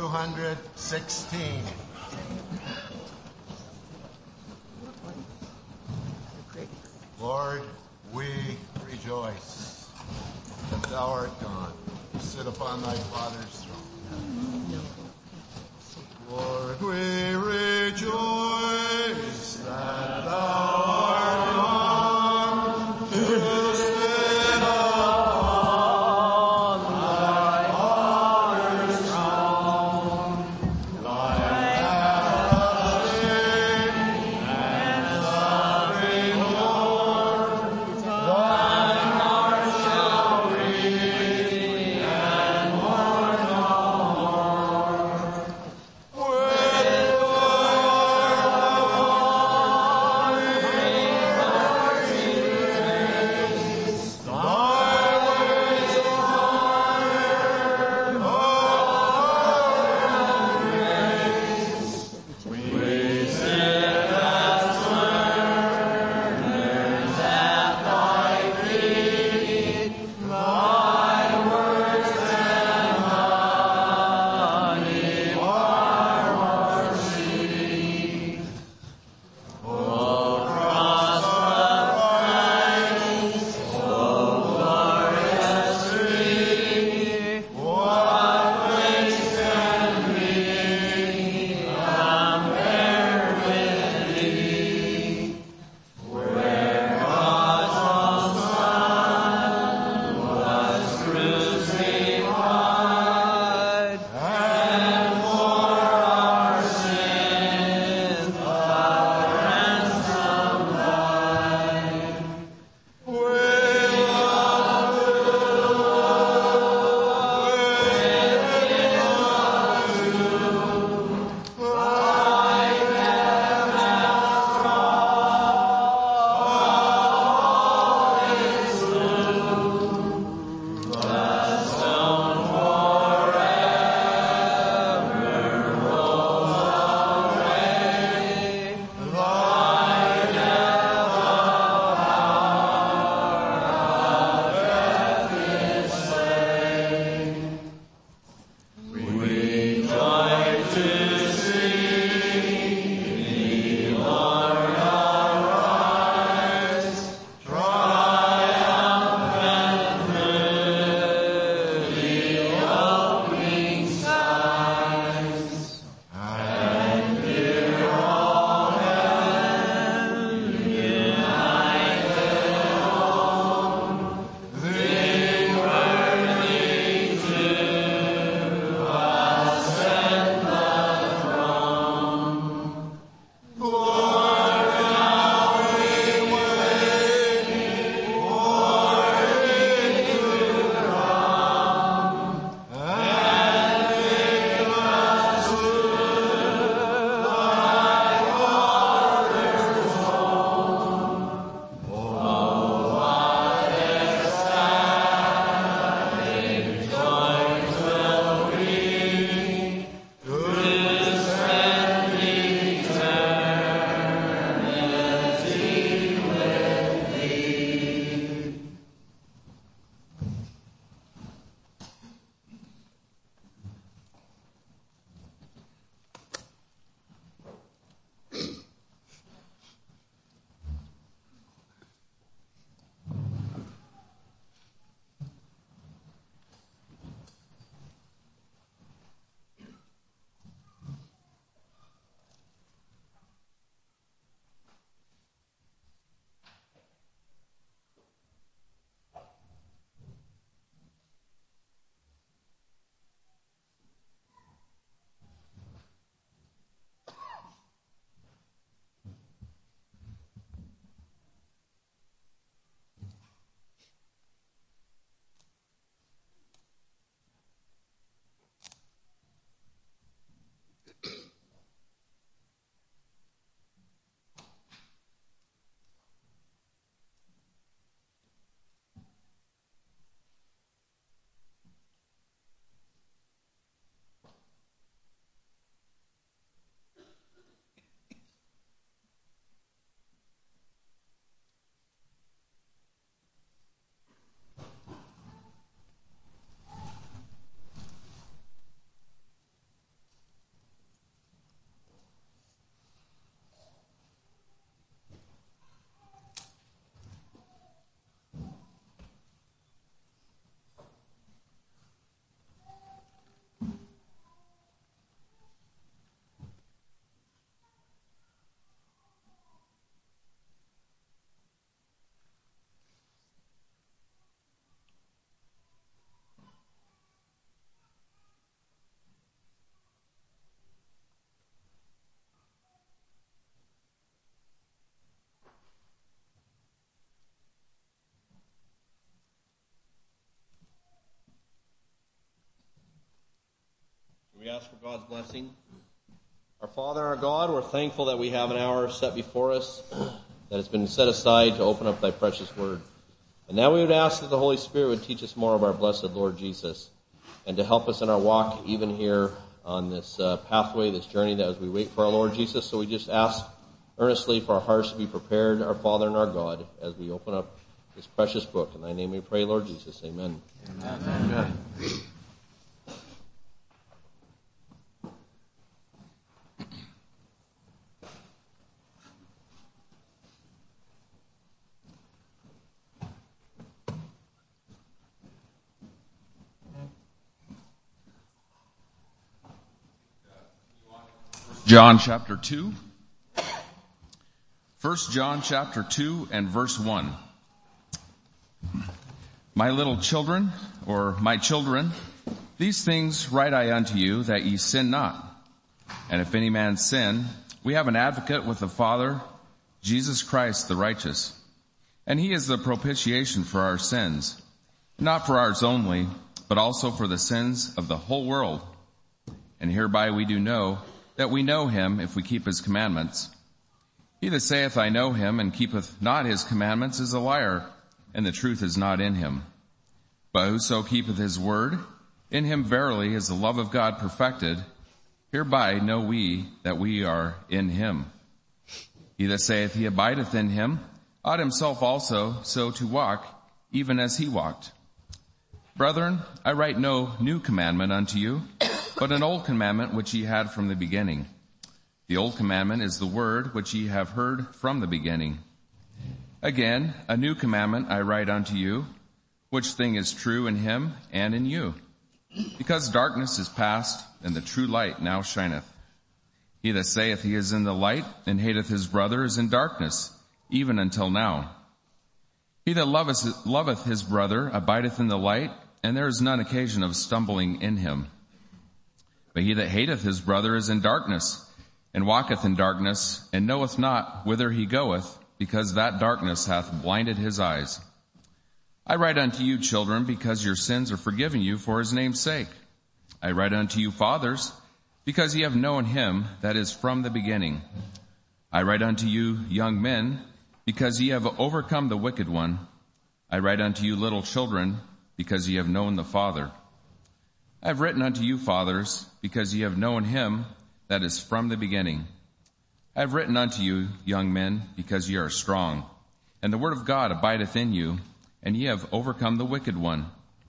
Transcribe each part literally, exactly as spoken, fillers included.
hundred sixteen. Lord, we rejoice that thou art gone. Sit upon thy Father's throne. Lord, we rejoice that thou art gone. To sit upon thy Father's throne. Thy everlasting and sovereign Lord, thine art shall be and mourn no We ask for God's blessing. Our Father and our God, we're thankful that we have an hour set before us that has been set aside to open up thy precious word. And now we would ask that the Holy Spirit would teach us more of our blessed Lord Jesus and to help us in our walk even here on this uh, pathway, this journey that as we wait for our Lord Jesus. So we just ask earnestly for our hearts to be prepared, our Father and our God, as we open up this precious book. In thy name we pray, Lord Jesus. Amen. Amen. Amen. John chapter two. First John chapter two and verse one. My little children, or my children, these things write I unto you, that ye sin not. And if any man sin, we have an advocate with the Father, Jesus Christ the righteous. And he is the propitiation for our sins, not for ours only, but also for the sins of the whole world. And hereby we do know that we know him if we keep his commandments. He that saith, I know him, and keepeth not his commandments, is a liar, and the truth is not in him. But whoso keepeth his word, in him verily is the love of God perfected. Hereby know we that we are in him. He that saith he abideth in him, ought himself also so to walk, even as he walked. Brethren, I write no new commandment unto you, but an old commandment which ye had from the beginning. The old commandment is the word which ye have heard from the beginning. Again, a new commandment I write unto you, which thing is true in him and in you. Because darkness is past, and the true light now shineth. He that saith he is in the light, and hateth his brother, is in darkness, even until now. He that loveth, loveth his brother abideth in the light, and there is none occasion of stumbling in him. But he that hateth his brother is in darkness, and walketh in darkness, and knoweth not whither he goeth, because that darkness hath blinded his eyes. I write unto you, children, because your sins are forgiven you for his name's sake. I write unto you, fathers, because ye have known him that is from the beginning. I write unto you, young men, because ye have overcome the wicked one. I write unto you, little children, because ye have known the Father. I have written unto you, fathers, because ye have known him that is from the beginning. I have written unto you, young men, because ye are strong, and the word of God abideth in you, and ye have overcome the wicked one.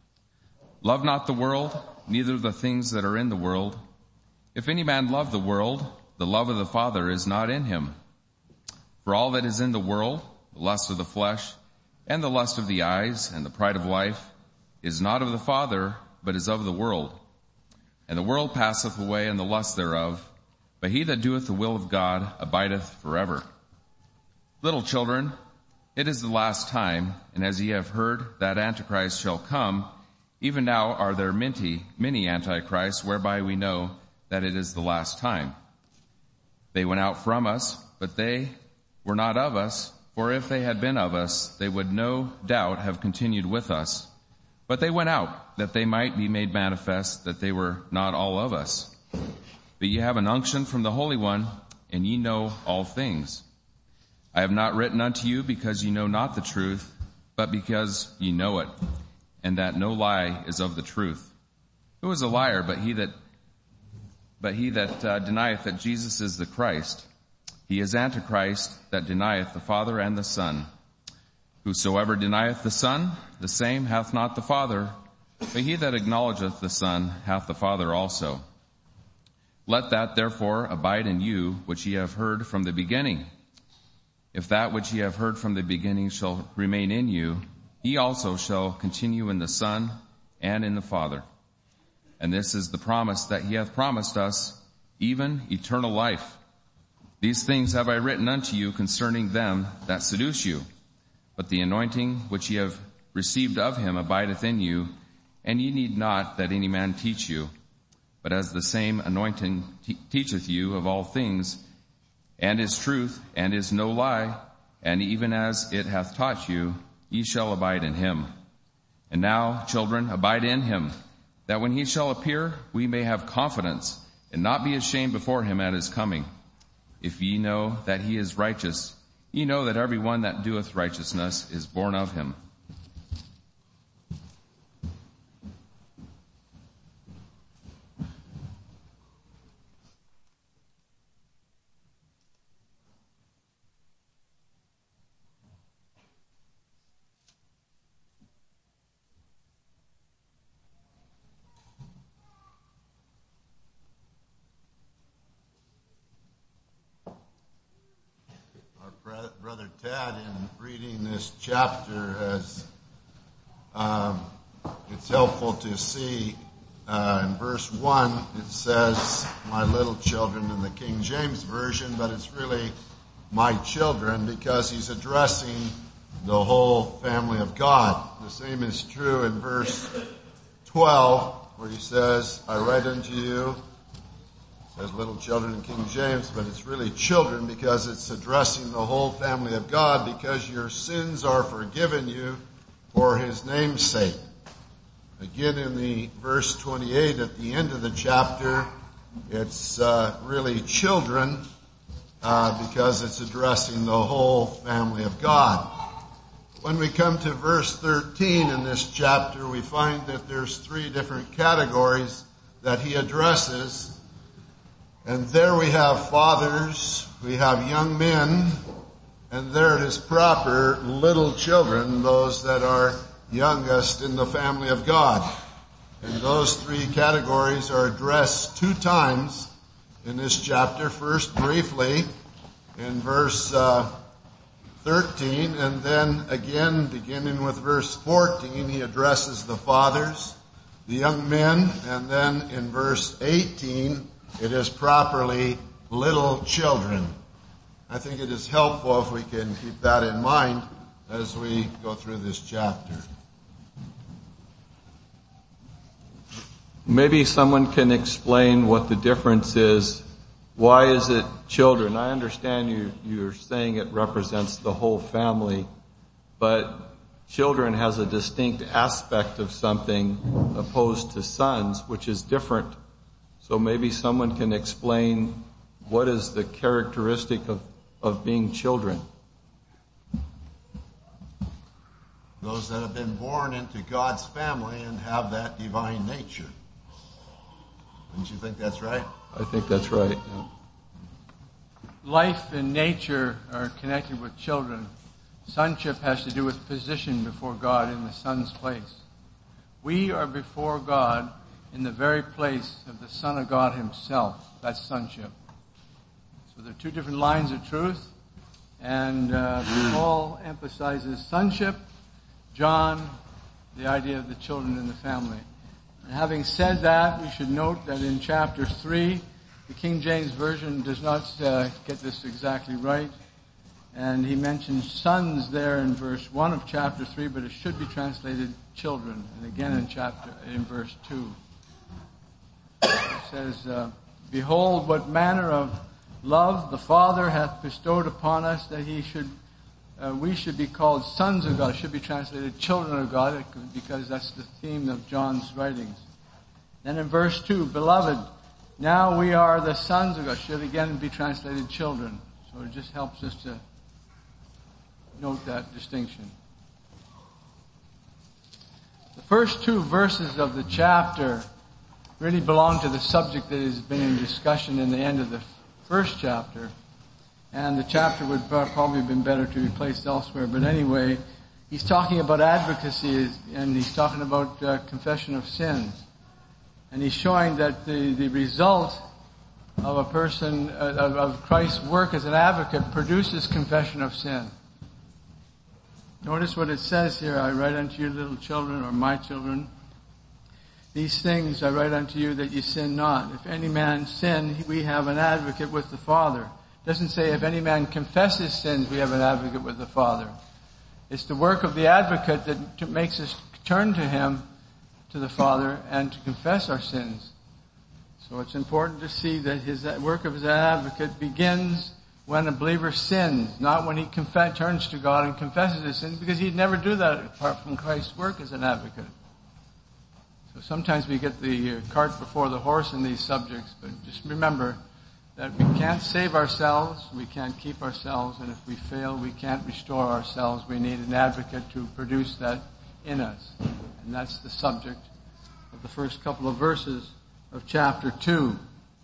Love not the world, neither the things that are in the world. If any man love the world, the love of the Father is not in him. For all that is in the world, the lust of the flesh, and the lust of the eyes, and the pride of life, is not of the Father, but is of the world. And the world passeth away, and the lust thereof, but he that doeth the will of God abideth forever. Little children, it is the last time, and as ye have heard that Antichrist shall come, even now are there many, many Antichrists, whereby we know that it is the last time. They went out from us, but they were not of us, for if they had been of us, they would no doubt have continued with us. But they went out, that they might be made manifest that they were not all of us. But ye have an unction from the Holy One, and ye know all things. I have not written unto you because ye know not the truth, but because ye know it, and that no lie is of the truth. Who is a liar but he that but he that uh, denieth that Jesus is the Christ? He is Antichrist, that denieth the Father and the Son. Whosoever denieth the Son, the same hath not the Father, but he that acknowledgeth the Son hath the Father also. Let that therefore abide in you which ye have heard from the beginning. If that which ye have heard from the beginning shall remain in you, ye also shall continue in the Son and in the Father. And this is the promise that he hath promised us, even eternal life. These things have I written unto you concerning them that seduce you. But the anointing which ye have received of him abideth in you, and ye need not that any man teach you. But as the same anointing te- teacheth you of all things, and is truth, and is no lie, and even as it hath taught you, ye shall abide in him. And now, children, abide in him, that when he shall appear, we may have confidence and not be ashamed before him at his coming. If ye know that he is righteous, ye know that every one that doeth righteousness is born of him. Brother Tad, in reading this chapter, has um, it's helpful to see uh, in verse one it says, "My little children" in the King James Version, but it's really "my children" because he's addressing the whole family of God. The same is true in verse twelve, where he says, "I write unto you," as little children in King James, but it's really children because it's addressing the whole family of God, because your sins are forgiven you for his name's sake. Again, in the verse twenty-eight at the end of the chapter, it's uh, really children uh, because it's addressing the whole family of God. When we come to verse thirteen in this chapter, we find that there's three different categories that he addresses. And there we have fathers, we have young men, and there it is proper, little children, those that are youngest in the family of God. And those three categories are addressed two times in this chapter. First, briefly, in verse uh, thirteen, and then again, beginning with verse fourteen, he addresses the fathers, the young men, and then in verse eighteen, it is properly little children. I think it is helpful if we can keep that in mind as we go through this chapter. Maybe someone can explain what the difference is. Why is it children? I understand you, you're saying it represents the whole family, but children has a distinct aspect of something opposed to sons, which is different. So maybe someone can explain what is the characteristic of, of being children. Those that have been born into God's family and have that divine nature. Don't you think that's right? I think that's right. Yeah. Life and nature are connected with children. Sonship has to do with position before God in the Son's place. We are before God in the very place of the Son of God himself. That's sonship. So there are two different lines of truth, and uh, Paul emphasizes sonship, John, the idea of the children in the family. And having said that, we should note that in chapter three, the King James Version does not uh, get this exactly right, and he mentions sons there in verse one of chapter three, but it should be translated children, and again in chapter in verse two. It says, uh, "Behold, what manner of love the Father hath bestowed upon us, that he should, uh, we should be called sons of God." It should be translated children of God, because that's the theme of John's writings. Then in verse two, "Beloved, now we are the sons of God." Should again be translated children. So it just helps us to note that distinction. The first two verses of the chapter really belong to the subject that has been in discussion in the end of the first chapter. And the chapter would probably have been better to be placed elsewhere. But anyway, he's talking about advocacy, and he's talking about uh, confession of sins. And he's showing that the, the result of a person, uh, of, of Christ's work as an advocate, produces confession of sin. Notice what it says here, "I write unto you, little children," or "my children, these things I write unto you, that ye sin not. If any man sin, we have an advocate with the Father." It doesn't say if any man confesses sins, we have an advocate with the Father. It's the work of the advocate that makes us turn to him, to the Father, and to confess our sins. So it's important to see that his work of his advocate begins when a believer sins, not when he conf- turns to God and confesses his sins, because he'd never do that apart from Christ's work as an advocate. So So sometimes we get the uh, cart before the horse in these subjects, but just remember that we can't save ourselves, we can't keep ourselves, and if we fail, we can't restore ourselves. We need an advocate to produce that in us. And that's the subject of the first couple of verses of chapter two.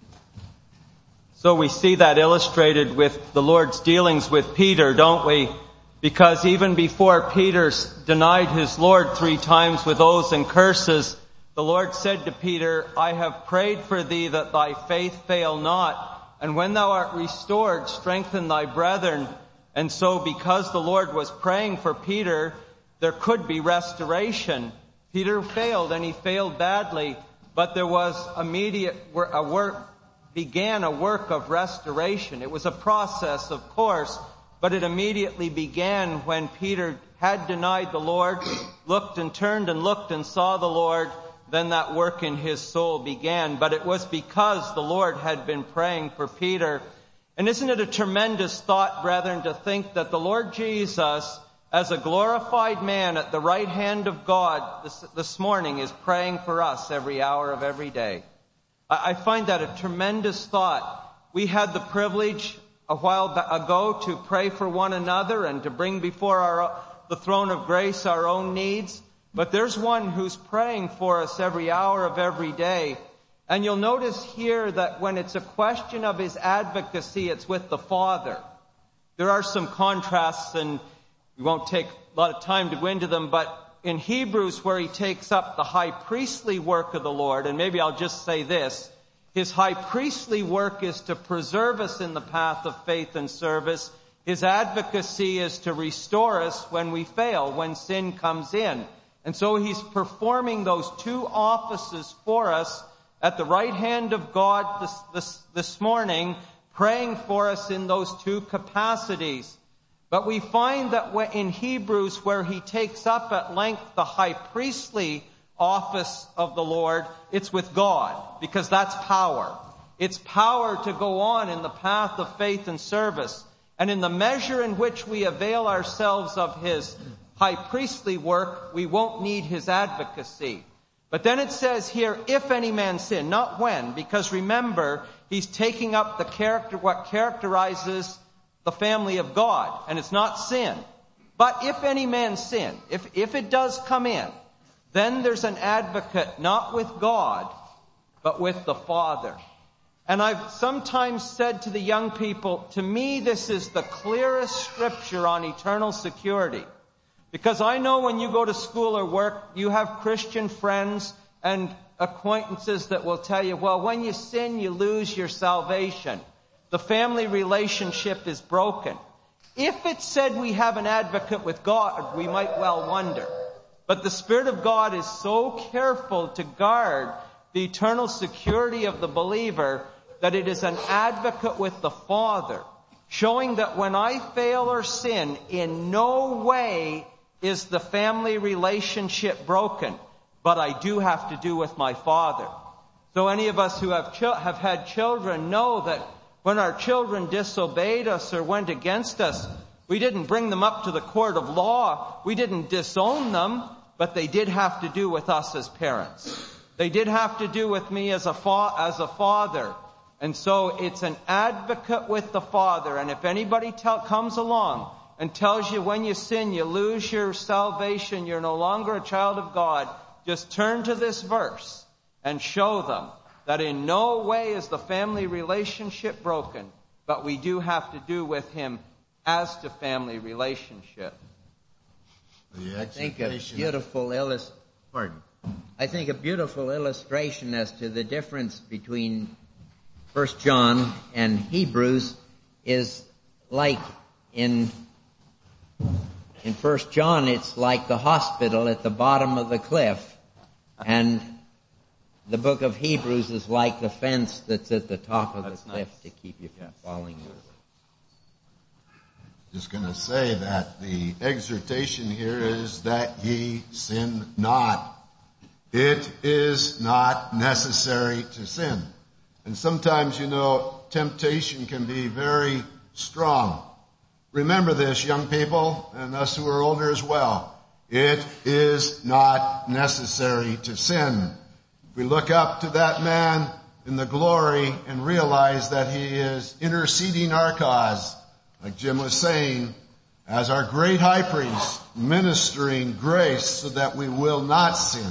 So we see that illustrated with the Lord's dealings with Peter, don't we? Because even before Peter denied his Lord three times with oaths and curses, the Lord said to Peter, I have prayed for thee that thy faith fail not. And when thou art restored, strengthen thy brethren. And so because the Lord was praying for Peter, there could be restoration. Peter failed, and he failed badly, but there was immediate a work, began a work of restoration. It was a process, of course, but it immediately began when Peter had denied the Lord, looked and turned and looked and saw the Lord. Then that work in his soul began. But it was because the Lord had been praying for Peter. And isn't it a tremendous thought, brethren, to think that the Lord Jesus, as a glorified man at the right hand of God this, this morning, is praying for us every hour of every day. I, I find that a tremendous thought. We had the privilege a while ago to pray for one another and to bring before our, the throne of grace our own needs. But there's one who's praying for us every hour of every day. And you'll notice here that when it's a question of his advocacy, it's with the Father. There are some contrasts, and we won't take a lot of time to go into them, but in Hebrews, where he takes up the high priestly work of the Lord, and maybe I'll just say this, his high priestly work is to preserve us in the path of faith and service. His advocacy is to restore us when we fail, when sin comes in. And so he's performing those two offices for us at the right hand of God this, this, this morning, praying for us in those two capacities. But we find that in Hebrews, where he takes up at length the high priestly office of the Lord, it's with God, because that's power. It's power to go on in the path of faith and service. And in the measure in which we avail ourselves of his high priestly work, we won't need his advocacy. But then it says here, if any man sin, not when, because remember, he's taking up the character, what characterizes the family of God, and it's not sin. But if any man sin, if, if it does come in, then there's an advocate, not with God, but with the Father. And I've sometimes said to the young people, to me this is the clearest scripture on eternal security. Because I know when you go to school or work, you have Christian friends and acquaintances that will tell you, well, when you sin, you lose your salvation. The family relationship is broken. If it said we have an advocate with God, we might well wonder. But the Spirit of God is so careful to guard the eternal security of the believer that it is an advocate with the Father, showing that when I fail or sin, in no way is the family relationship broken, but I do have to do with my Father. So any of us who have ch- have had children know that when our children disobeyed us or went against us, we didn't bring them up to the court of law. We didn't disown them, but they did have to do with us as parents. They did have to do with me as a fa- as a father. And so it's an advocate with the Father. And if anybody tell- comes along and tells you when you sin, you lose your salvation, you're no longer a child of God, just turn to this verse and show them that in no way is the family relationship broken, but we do have to do with him as to family relationship. The I think a exhortation. beautiful illus- pardon. I think a beautiful illustration as to the difference between First John and Hebrews is like in in First John, it's like the hospital at the bottom of the cliff, and the book of Hebrews is like the fence that's at the top of That's the cliff nice. to keep you from Yes. falling over. Just going to say that the exhortation here is that ye sin not. It is not necessary to sin. And sometimes, you know, temptation can be very strong. Remember this, young people, and us who are older as well. It is not necessary to sin. We look up to that man in the glory and realize that he is interceding our cause, like Jim was saying, as our great high priest, ministering grace so that we will not sin.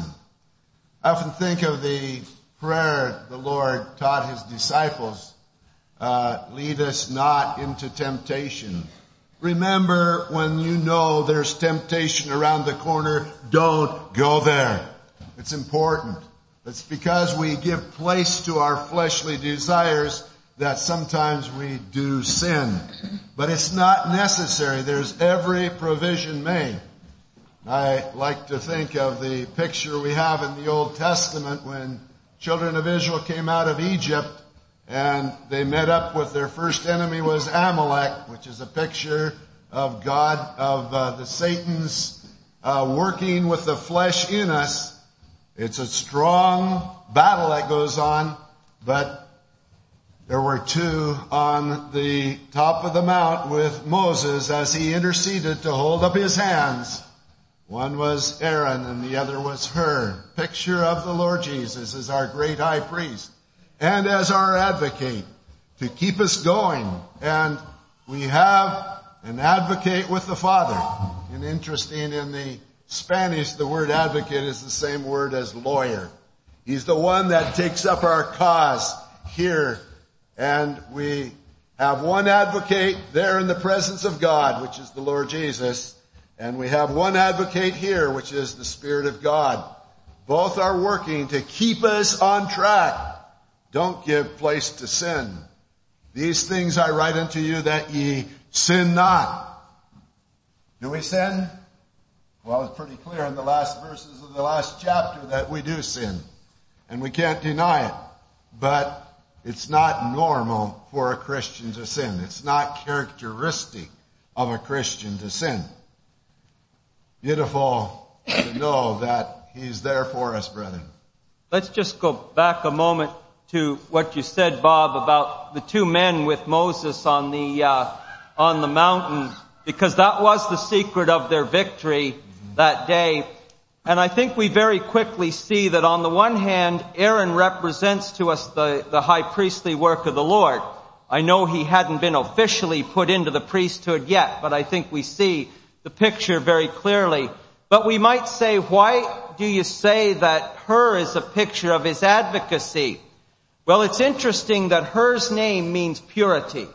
I often think of the prayer the Lord taught his disciples, uh, lead us not into temptation. Remember, when you know there's temptation around the corner, don't go there. It's important. It's because we give place to our fleshly desires that sometimes we do sin. But it's not necessary. There's every provision made. I like to think of the picture we have in the Old Testament when children of Israel came out of Egypt and they met up with their first enemy was Amalek, which is a picture of God, of uh, the Satan's uh, working with the flesh in us. It's a strong battle that goes on, but there were two on the top of the mount with Moses as he interceded to hold up his hands. One was Aaron and the other was Hur. Picture of the Lord Jesus as our great high priest and as our advocate to keep us going. And we have an advocate with the Father. And interesting, in the Spanish, the word advocate is the same word as lawyer. He's the one that takes up our cause here. And we have one advocate there in the presence of God, which is the Lord Jesus. And we have one advocate here, which is the Spirit of God. Both are working to keep us on track. Don't give place to sin. These things I write unto you that ye sin not. Do we sin? Well, it's pretty clear in the last verses of the last chapter that we do sin. And we can't deny it. But it's not normal for a Christian to sin. It's not characteristic of a Christian to sin. Beautiful to know that he's there for us, brethren. Let's just go back a moment to what you said, Bob, about the two men with Moses on the uh, on the mountain, because that was the secret of their victory mm-hmm. that day. And I think we very quickly see that on the one hand, Aaron represents to us the, the high priestly work of the Lord. I know he hadn't been officially put into the priesthood yet, but I think we see the picture very clearly. But we might say, why do you say that Hur is a picture of his advocacy? Well, it's interesting that Hur's name means purity.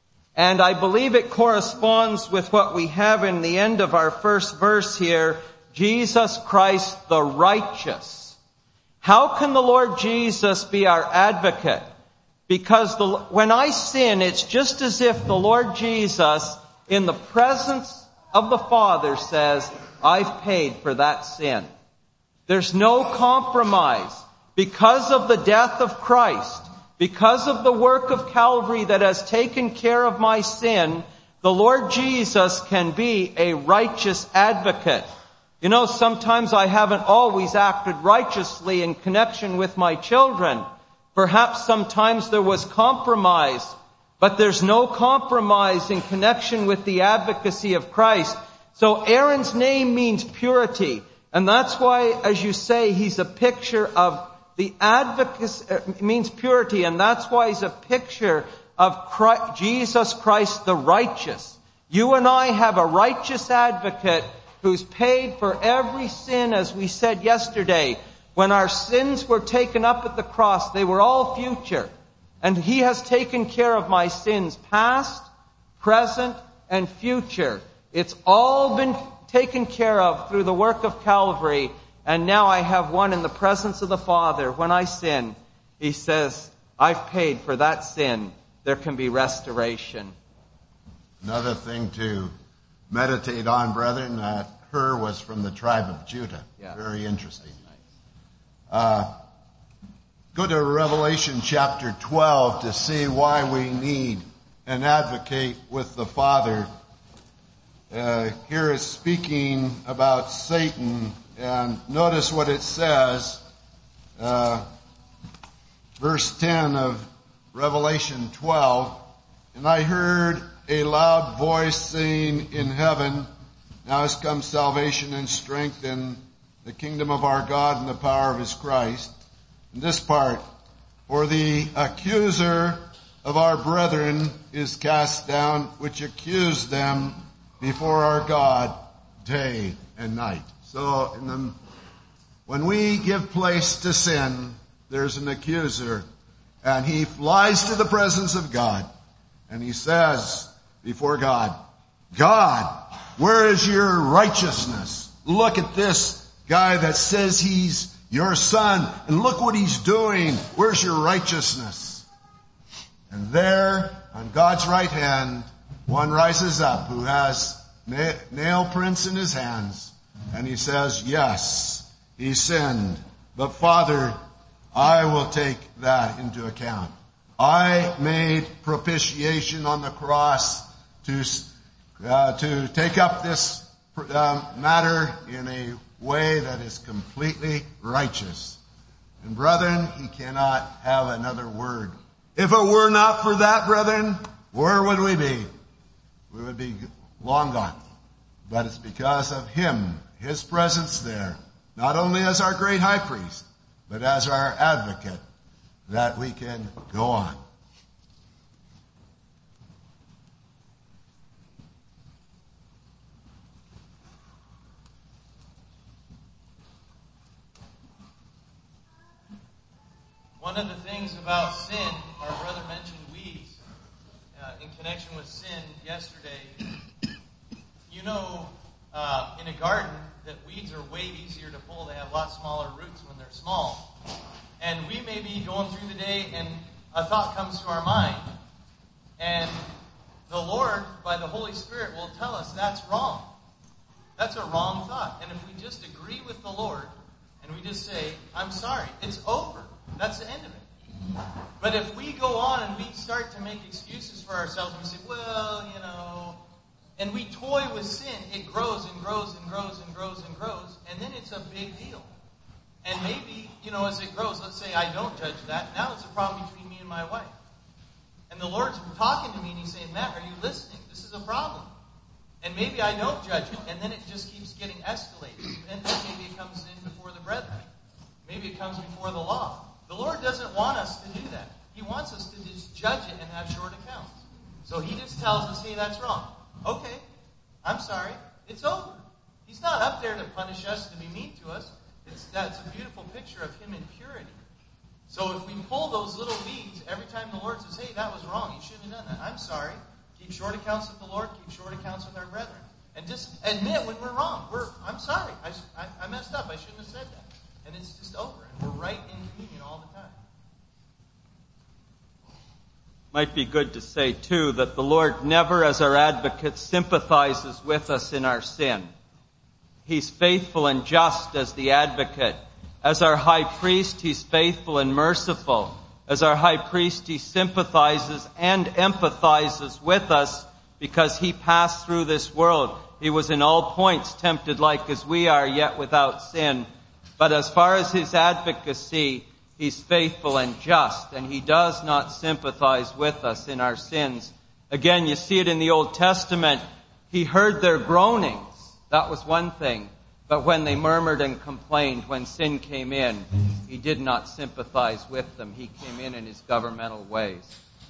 And I believe it corresponds with what we have in the end of our first verse here, Jesus Christ the righteous. How can the Lord Jesus be our advocate? Because the, when I sin, it's just as if the Lord Jesus, in the presence of the Father, says, I've paid for that sin. There's no compromise. Because of the death of Christ, because of the work of Calvary that has taken care of my sin, the Lord Jesus can be a righteous advocate. You know, sometimes I haven't always acted righteously in connection with my children. Perhaps sometimes there was compromise, but there's no compromise in connection with the advocacy of Christ. So Aaron's name means purity. And that's why, as you say, he's a picture of the advocacy, it means purity. And that's why he's a picture of Christ, Jesus Christ the righteous. You and I have a righteous advocate who's paid for every sin, as we said yesterday. When our sins were taken up at the cross, they were all future. And he has taken care of my sins, past, present, and future. It's all been taken care of through the work of Calvary. And now I have one in the presence of the Father. When I sin, he says, I've paid for that sin. There can be restoration. Another thing to meditate on, brethren, that Hur was from the tribe of Judah. Yeah. Very interesting. Uh, go to Revelation chapter twelve to see why we need an advocate with the Father. Uh, here is speaking about Satan, and notice what it says. Uh, verse ten of Revelation twelve, and I heard a loud voice saying in heaven, now has come salvation and strength in the kingdom of our God and the power of his Christ. this part, for the accuser of our brethren is cast down, which accused them before our God day and night. So in the, when we give place to sin, there's an accuser, and he flies to the presence of God, and he says before God, God, where is your righteousness? Look at this guy that says he's your son, and look what he's doing. Where's your righteousness? And there, on God's right hand, one rises up who has na- nail prints in his hands, and he says, yes, he sinned, but Father, I will take that into account. I made propitiation on the cross to uh, to take up this uh, matter in a way that is completely righteous. And brethren, he cannot have another word. If it were not for that, brethren, where would we be? We would be long gone. But it's because of him, his presence there, not only as our great high priest, but as our advocate, that we can go on. One of the things about sin, our brother mentioned weeds uh, in connection with sin yesterday. You know, uh, in a garden, that weeds are way easier to pull. They have a lot smaller roots when they're small. And we may be going through the day and a thought comes to our mind. And the Lord, by the Holy Spirit, will tell us that's wrong. That's a wrong thought. And if we just agree with the Lord and we just say, I'm sorry, it's over. That's the end of it. But if we go on and we start to make excuses for ourselves, and we say, well, you know, and we toy with sin, it grows and grows and grows and grows and grows, and then it's a big deal. And maybe, you know, as it grows, let's say I don't judge that. Now it's a problem between me and my wife. And the Lord's talking to me and he's saying, Matt, are you listening? This is a problem. And maybe I don't judge it, and then it just keeps getting escalated. And then maybe it comes in before the brethren. Maybe it comes before the law. The Lord doesn't want us to do that. He wants us to just judge it and have short accounts. So he just tells us, hey, that's wrong. Okay, I'm sorry. It's over. He's not up there to punish us, to be mean to us. It's, that's a beautiful picture of him in purity. So if we pull those little weeds every time the Lord says, hey, that was wrong. You shouldn't have done that. I'm sorry. Keep short accounts with the Lord. Keep short accounts with our brethren. And just admit when we're wrong. We're, I'm sorry. I, I, I messed up. I shouldn't have said that. And it's just over. And we're right in communion all the time. Might be good to say, too, that the Lord never, as our advocate, sympathizes with us in our sin. He's faithful and just as the advocate. As our high priest, he's faithful and merciful. As our high priest, he sympathizes and empathizes with us because he passed through this world. He was in all points tempted like as we are, yet without sin. But as far as his advocacy, he's faithful and just, and he does not sympathize with us in our sins. Again, you see it in the Old Testament. He heard their groanings. That was one thing. But when they murmured and complained, when sin came in, he did not sympathize with them. He came in in his governmental ways.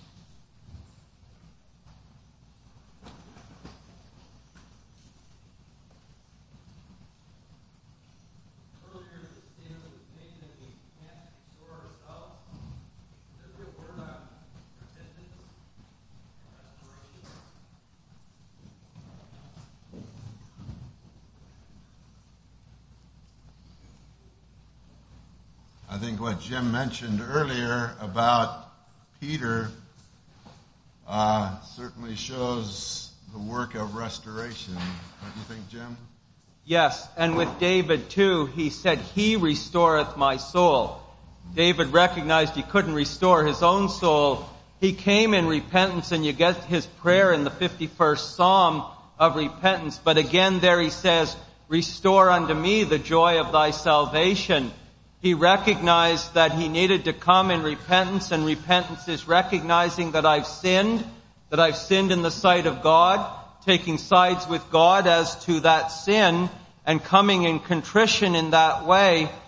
I think what Jim mentioned earlier about Peter uh, certainly shows the work of restoration. What do you think, Jim? Yes, and with David too, he said, he restoreth my soul. David recognized he couldn't restore his own soul. He came in repentance, and you get his prayer in the fifty-first Psalm of repentance. But again there he says, restore unto me the joy of thy salvation. He recognized that he needed to come in repentance, and repentance is recognizing that I've sinned, that I've sinned in the sight of God, taking sides with God as to that sin, and coming in contrition in that way,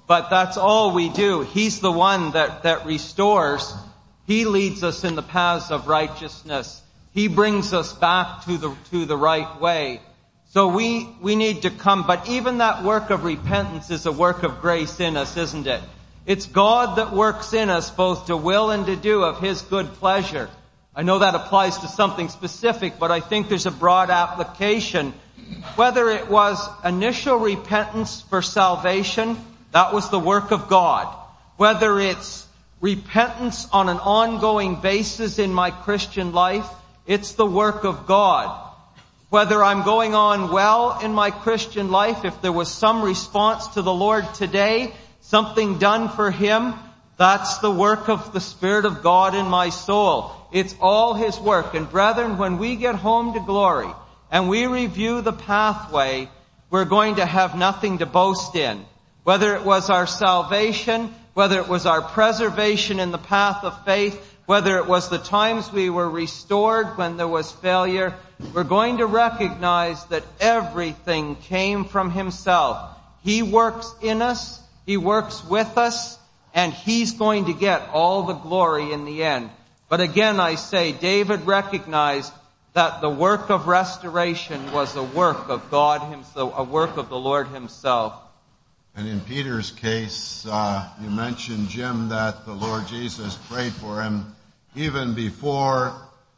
but that's all we do. He's the one that, that restores. He leads us in the paths of righteousness. He brings us back to the, to the right way. So we, we need to come, but even that work of repentance is a work of grace in us, isn't it? It's God that works in us both to will and to do of His good pleasure. I know that applies to something specific, but I think there's a broad application. Whether it was initial repentance for salvation, that was the work of God. Whether it's repentance on an ongoing basis in my Christian life, it's the work of God. Whether I'm going on well in my Christian life, if there was some response to the Lord today, something done for Him, that's the work of the Spirit of God in my soul. It's all His work. And brethren, when we get home to glory and we review the pathway, we're going to have nothing to boast in. Whether it was our salvation, whether it was our preservation in the path of faith, whether it was the times we were restored when there was failure, we're going to recognize that everything came from Himself. He works in us, He works with us, and He's going to get all the glory in the end. But again, I say, David recognized that the work of restoration was a work of God Himself, a work of the Lord Himself. And in Peter's case, uh, you mentioned, Jim, that the Lord Jesus prayed for him even before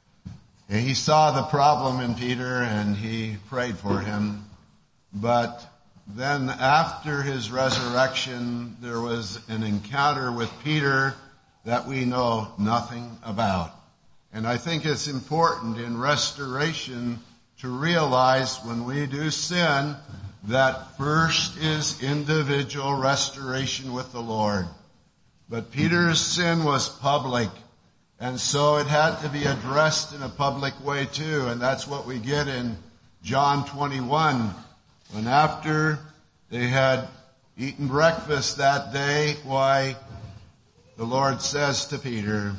he saw the problem in Peter, and He prayed for him. But then after His resurrection, there was an encounter with Peter that we know nothing about. And I think it's important in restoration to realize when we do sin that first is individual restoration with the Lord. But Peter's sin was public, and so it had to be addressed in a public way too. And that's what we get in John twenty-one. When after they had eaten breakfast that day, why, the Lord says to Peter,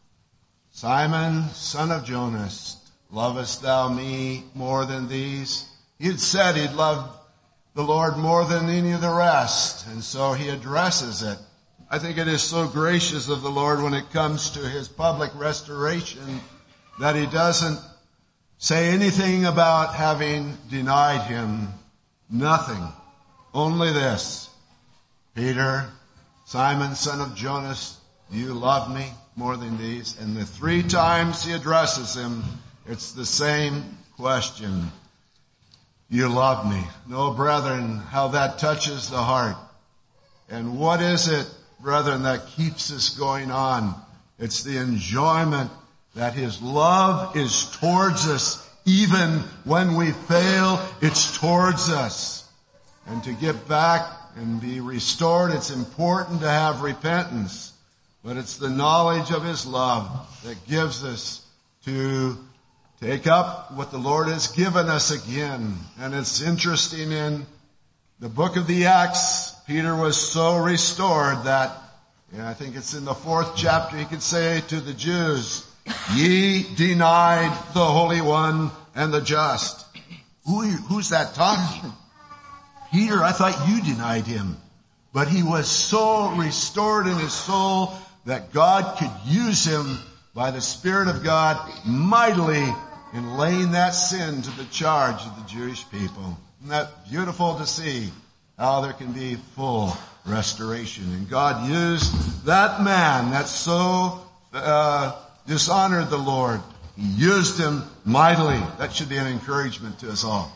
"Simon, son of Jonas, lovest thou me more than these?" He had said he'd loved the Lord more than any of the rest, and so he addresses it. I think it is so gracious of the Lord when it comes to His public restoration that He doesn't say anything about having denied Him. Nothing. Only this. "Peter, Simon, son of Jonas, do you love me more than these?" And the three times He addresses him, it's the same question. You love me. No, brethren, how that touches the heart. And what is it, brethren, that keeps us going on? It's the enjoyment that His love is towards us. Even when we fail, it's towards us. And to get back and be restored, it's important to have repentance. But it's the knowledge of His love that gives us to take up what the Lord has given us again. And it's interesting in the book of the Acts, Peter was so restored that, yeah, I think it's in the fourth chapter, he could say to the Jews, "Ye denied the Holy One and the just." Who, who's that talking? Peter, I thought you denied Him. But he was so restored in his soul that God could use him by the Spirit of God mightily in laying that sin to the charge of the Jewish people. Isn't that beautiful to see how there can be full restoration? And God used that man that so uh, dishonored the Lord. He used him mightily. That should be an encouragement to us all.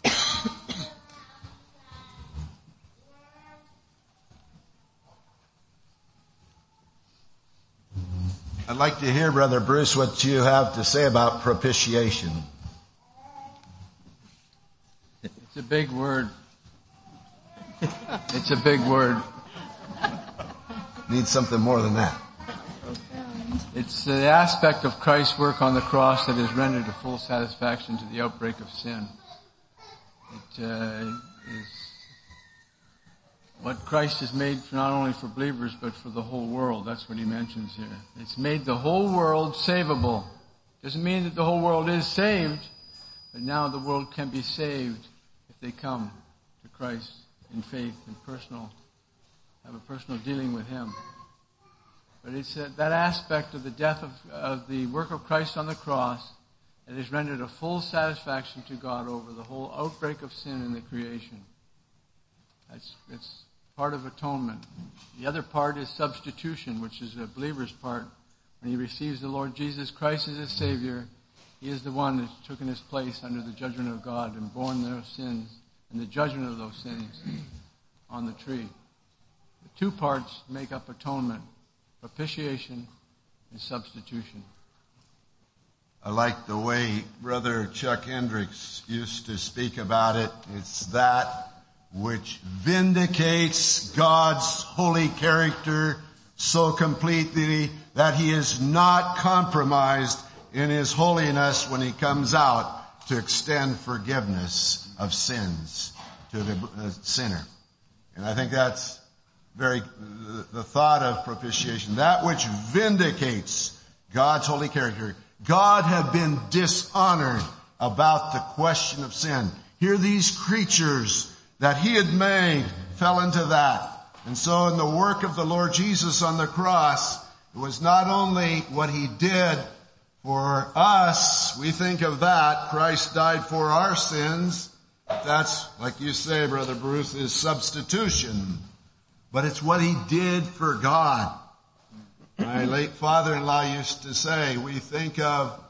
I'd like to hear, Brother Bruce, what you have to say about propitiation. It's a big word. It's a big word. Needs something more than that. It's the aspect of Christ's work on the cross that has rendered a full satisfaction to the outbreak of sin. It uh, is what Christ has made for not only for believers but for the whole world. That's what he mentions here. It's made the whole world savable. Doesn't mean that the whole world is saved, but now the world can be saved if they come to Christ in faith and personal have a personal dealing with him. But it's uh, that aspect of the death of, of the work of Christ on the cross that has rendered a full satisfaction to God over the whole outbreak of sin in the creation. That's it's part of atonement. The other part is substitution, which is a believer's part. When he receives the Lord Jesus Christ as his Savior, he is the one that's taken his place under the judgment of God and borne their sins and the judgment of those sins on the tree. The two parts make up atonement: propitiation and substitution. I like the way Brother Chuck Hendricks used to speak about it. It's that which vindicates God's holy character so completely that he is not compromised in his holiness when he comes out to extend forgiveness of sins to the uh, sinner. And I think that's very, the, the thought of propitiation, that which vindicates God's holy character. God had been dishonored about the question of sin. Here these creatures that he had made fell into that. And so in the work of the Lord Jesus on the cross, it was not only what he did for us, we think of that, Christ died for our sins. That's, like you say, Brother Bruce, is substitution. But it's what he did for God. My late father-in-law used to say, we think of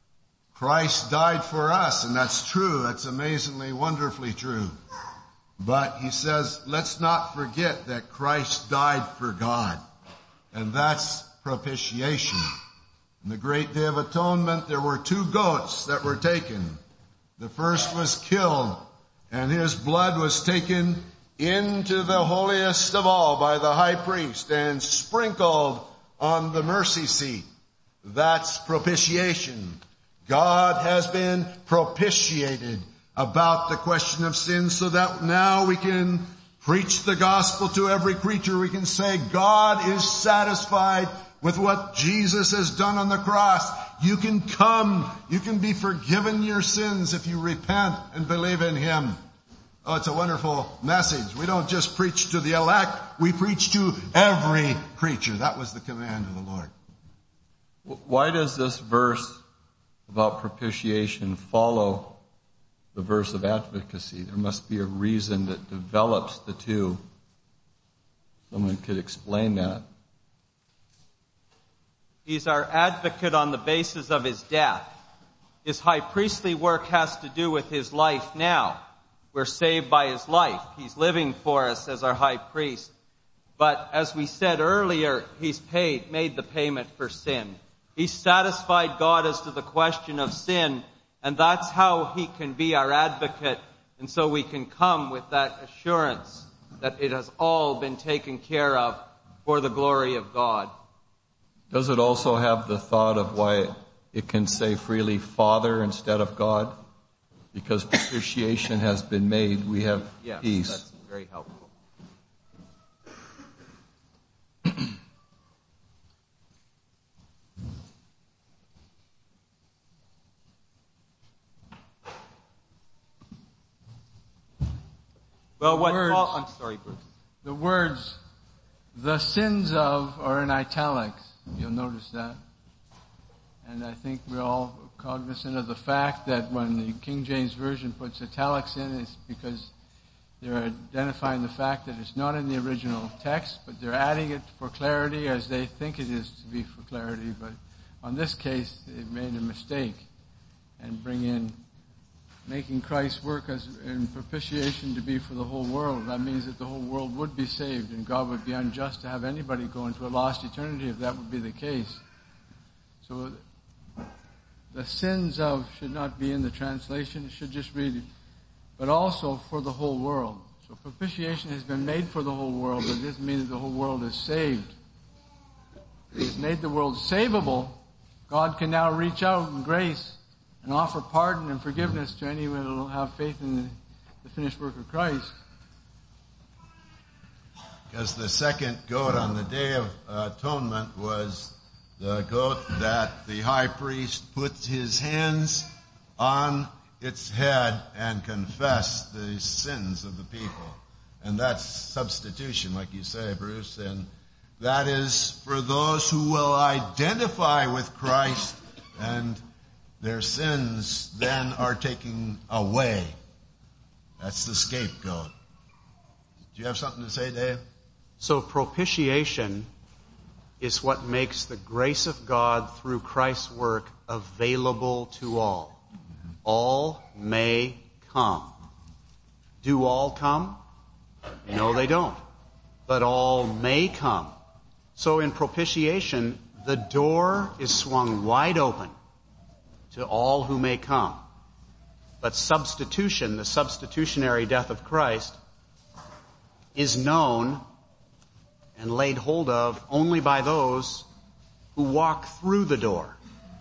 Christ died for us, and that's true. That's amazingly, wonderfully true. But he says, let's not forget that Christ died for God. And that's propitiation. In the great day of atonement, there were two goats that were taken. The first was killed, and his blood was taken into the holiest of all by the high priest and sprinkled on the mercy seat. That's propitiation. God has been propitiated about the question of sin so that now we can preach the gospel to every creature. We can say God is satisfied with what Jesus has done on the cross. You can come. You can be forgiven your sins if you repent and believe in him. Oh, it's a wonderful message. We don't just preach to the elect. We preach to every creature. That was the command of the Lord. Why does this verse about propitiation follow the verse of advocacy? There must be a reason that develops the two. Someone could explain that. He's our advocate on the basis of his death. His high priestly work has to do with his life now. We're saved by his life. He's living for us as our high priest. But as we said earlier, he's paid, made the payment for sin. He's satisfied God as to the question of sin, and that's how he can be our advocate. And so we can come with that assurance that it has all been taken care of for the glory of God. Does it also have the thought of why it can say freely Father instead of God? Because propitiation has been made, we have yes, peace. That's very helpful. Well, what words, Paul, I'm sorry, Bruce. The words, the sins of, are in italics. You'll notice that. And I think we're all cognizant of the fact that when the King James Version puts italics in, it's because they're identifying the fact that it's not in the original text, but they're adding it for clarity as they think it is to be for clarity. But on this case, they've made a mistake and bring in making Christ's work as in propitiation to be for the whole world. That means that the whole world would be saved, and God would be unjust to have anybody go into a lost eternity if that would be the case. So the sins of should not be in the translation. It should just read, but also for the whole world. So propitiation has been made for the whole world, but it doesn't mean that the whole world is saved. He has made the world savable. God can now reach out in grace and offer pardon and forgiveness to anyone who will have faith in the, the finished work of Christ. Because the second goat on the Day of Atonement was the goat that the high priest puts his hands on its head and confessed the sins of the people. And that's substitution, like you say, Bruce. And that is for those who will identify with Christ, and their sins then are taken away. That's the scapegoat. Do you have something to say, Dave? So propitiation is what makes the grace of God through Christ's work available to all. All may come. Do all come? No, they don't. But all may come. So in propitiation, the door is swung wide open to all who may come. But substitution, the substitutionary death of Christ, is known and laid hold of only by those who walk through the door.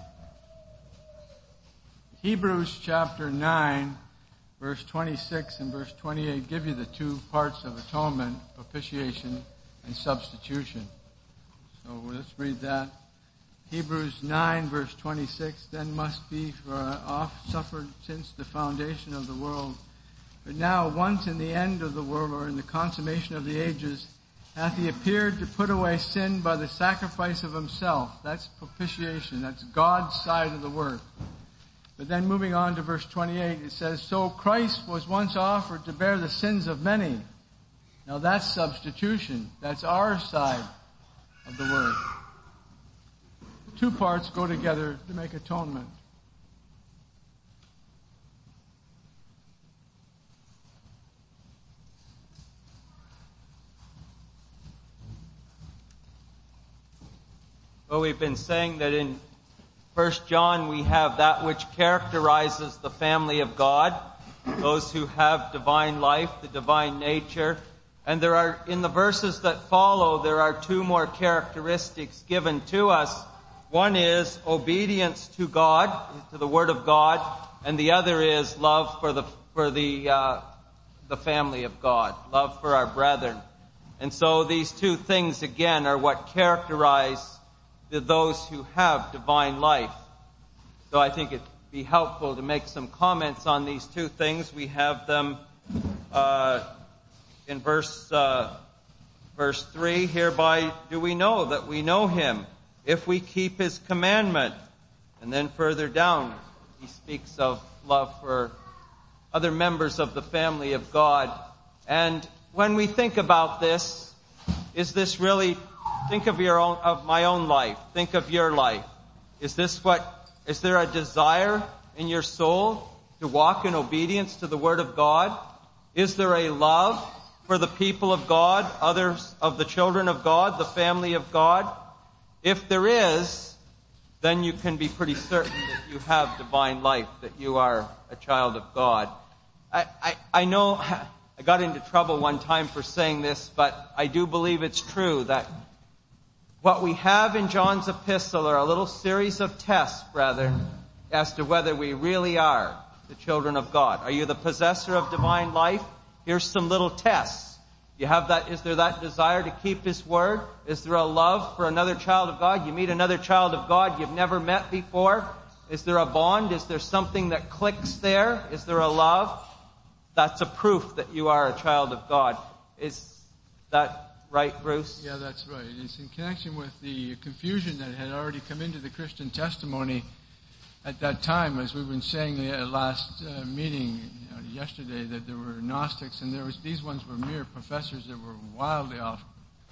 Hebrews chapter nine, verse twenty-six and verse twenty-eight give you the two parts of atonement, propitiation and substitution. So let's read that. Hebrews nine, verse twenty-six, then must be for oft suffered since the foundation of the world. But now, once in the end of the world, or in the consummation of the ages, hath he appeared to put away sin by the sacrifice of himself. That's propitiation. That's God's side of the work. But then moving on to verse twenty-eight, it says, so Christ was once offered to bear the sins of many. Now that's substitution. That's our side of the work. The two parts go together to make atonement. Well, we've been saying that in First John we have that which characterizes the family of God, those who have divine life, the divine nature. And there are, in the verses that follow, there are two more characteristics given to us. One is obedience to God, to the Word of God, and the other is love for the for the uh, the family of God, love for our brethren. And so these two things again are what characterize to those who have divine life. So I think it'd be helpful to make some comments on these two things. We have them uh, in verse uh, verse three. Hereby do we know that we know him, if we keep his commandment. And then further down, he speaks of love for other members of the family of God. And when we think about this, is this really... Think of your own, of my own life. Think of your life. Is this what, is there a desire in your soul to walk in obedience to the Word of God? Is there a love for the people of God, others of the children of God, the family of God? If there is, then you can be pretty certain that you have divine life, that you are a child of God. I, I, I know I got into trouble one time for saying this, but I do believe it's true that what we have in John's epistle are a little series of tests, brethren, as to whether we really are the children of God. Are you the possessor of divine life? Here's some little tests. You have that, is there that desire to keep his word? Is there a love for another child of God? You meet another child of God you've never met before. Is there a bond? Is there something that clicks there? Is there a love? That's a proof that you are a child of God. Is that right, Bruce? Yeah, that's right. It's in connection with the confusion that had already come into the Christian testimony at that time, as we've been saying at last uh, meeting you know, yesterday, that there were Gnostics, and there was these ones were mere professors that were wildly off.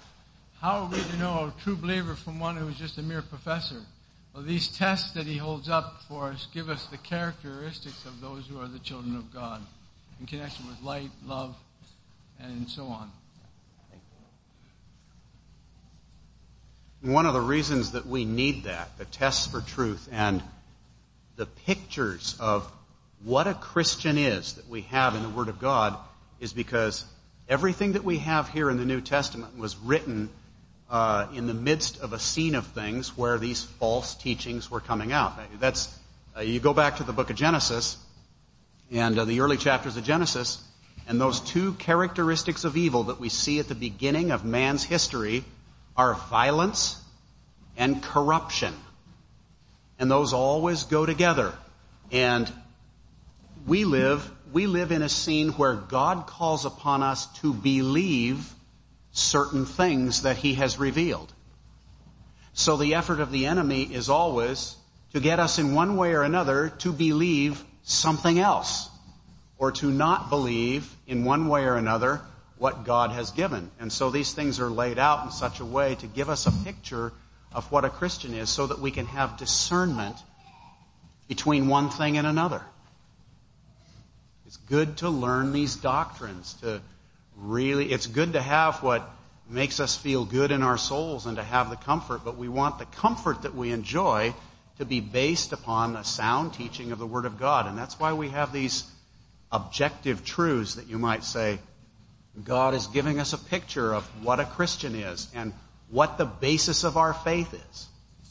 How are we to know a true believer from one who is just a mere professor? Well, these tests that he holds up for us give us the characteristics of those who are the children of God, in connection with light, love, and so on. One of the reasons that we need that, the tests for truth and the pictures of what a Christian is that we have in the Word of God, is because everything that we have here in the New Testament was written uh, in the midst of a scene of things where these false teachings were coming out. That's uh, you go back to the book of Genesis and uh, the early chapters of Genesis, and those two characteristics of evil that we see at the beginning of man's history are violence and corruption. And those always go together. And we live we live in a scene where God calls upon us to believe certain things that he has revealed. So the effort of the enemy is always to get us in one way or another to believe something else, or to not believe in one way or another what God has given. And so these things are laid out in such a way to give us a picture of what a Christian is, so that we can have discernment between one thing and another. It's good to learn these doctrines, to really, it's good to have what makes us feel good in our souls and to have the comfort, but we want the comfort that we enjoy to be based upon a sound teaching of the Word of God. And that's why we have these objective truths that you might say, God is giving us a picture of what a Christian is and what the basis of our faith is.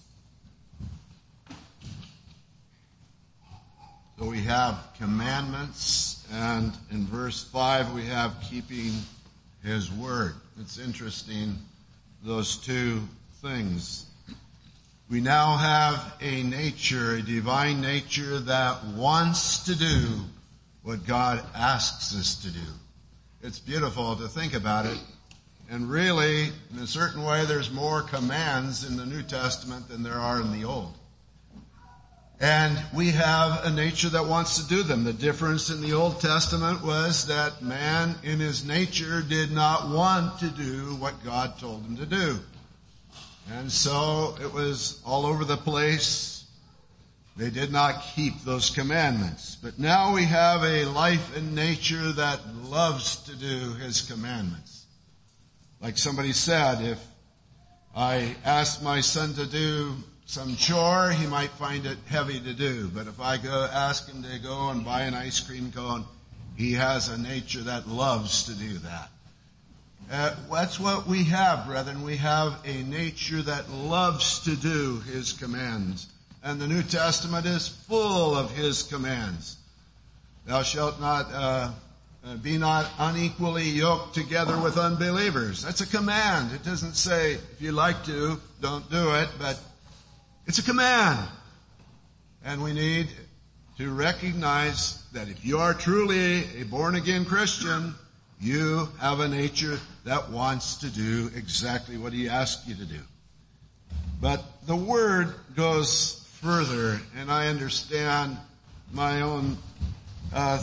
So we have commandments, and in verse five we have keeping his word. It's interesting, those two things. We now have a nature, a divine nature that wants to do what God asks us to do. It's beautiful to think about it. And really, in a certain way, there's more commands in the New Testament than there are in the Old. And we have a nature that wants to do them. The difference in the Old Testament was that man in his nature did not want to do what God told him to do. And so it was all over the place. They did not keep those commandments. But now we have a life and nature that loves to do his commandments. Like somebody said, if I asked my son to do some chore, he might find it heavy to do. But if I go ask him to go and buy an ice cream cone, he has a nature that loves to do that. Uh, that's what we have, brethren. We have a nature that loves to do his commands. And the New Testament is full of his commands. Thou shalt not, uh, uh, be not unequally yoked together with unbelievers. That's a command. It doesn't say, if you like to, don't do it, but it's a command. And we need to recognize that if you are truly a born-again Christian, you have a nature that wants to do exactly what he asks you to do. But the Word goes further, and I understand my own, uh,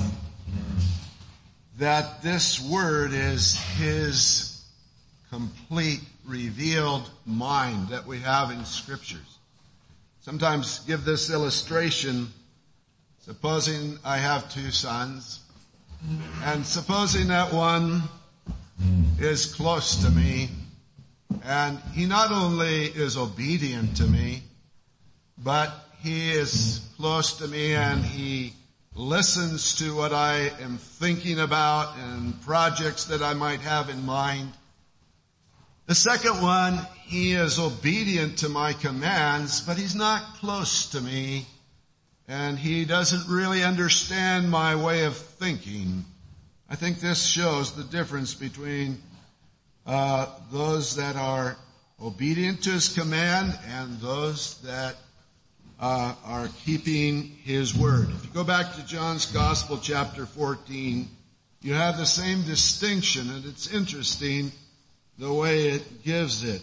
that this Word is his complete revealed mind that we have in Scriptures. Sometimes give this illustration. Supposing I have two sons, and supposing that one is close to me, and he not only is obedient to me, but he is close to me and he listens to what I am thinking about and projects that I might have in mind. The second one, he is obedient to my commands, but he's not close to me, and he doesn't really understand my way of thinking. I think this shows the difference between uh, those that are obedient to his command and those that uh, are keeping his word. If you go back to John's Gospel, chapter fourteen, you have the same distinction, and it's interesting the way it gives it.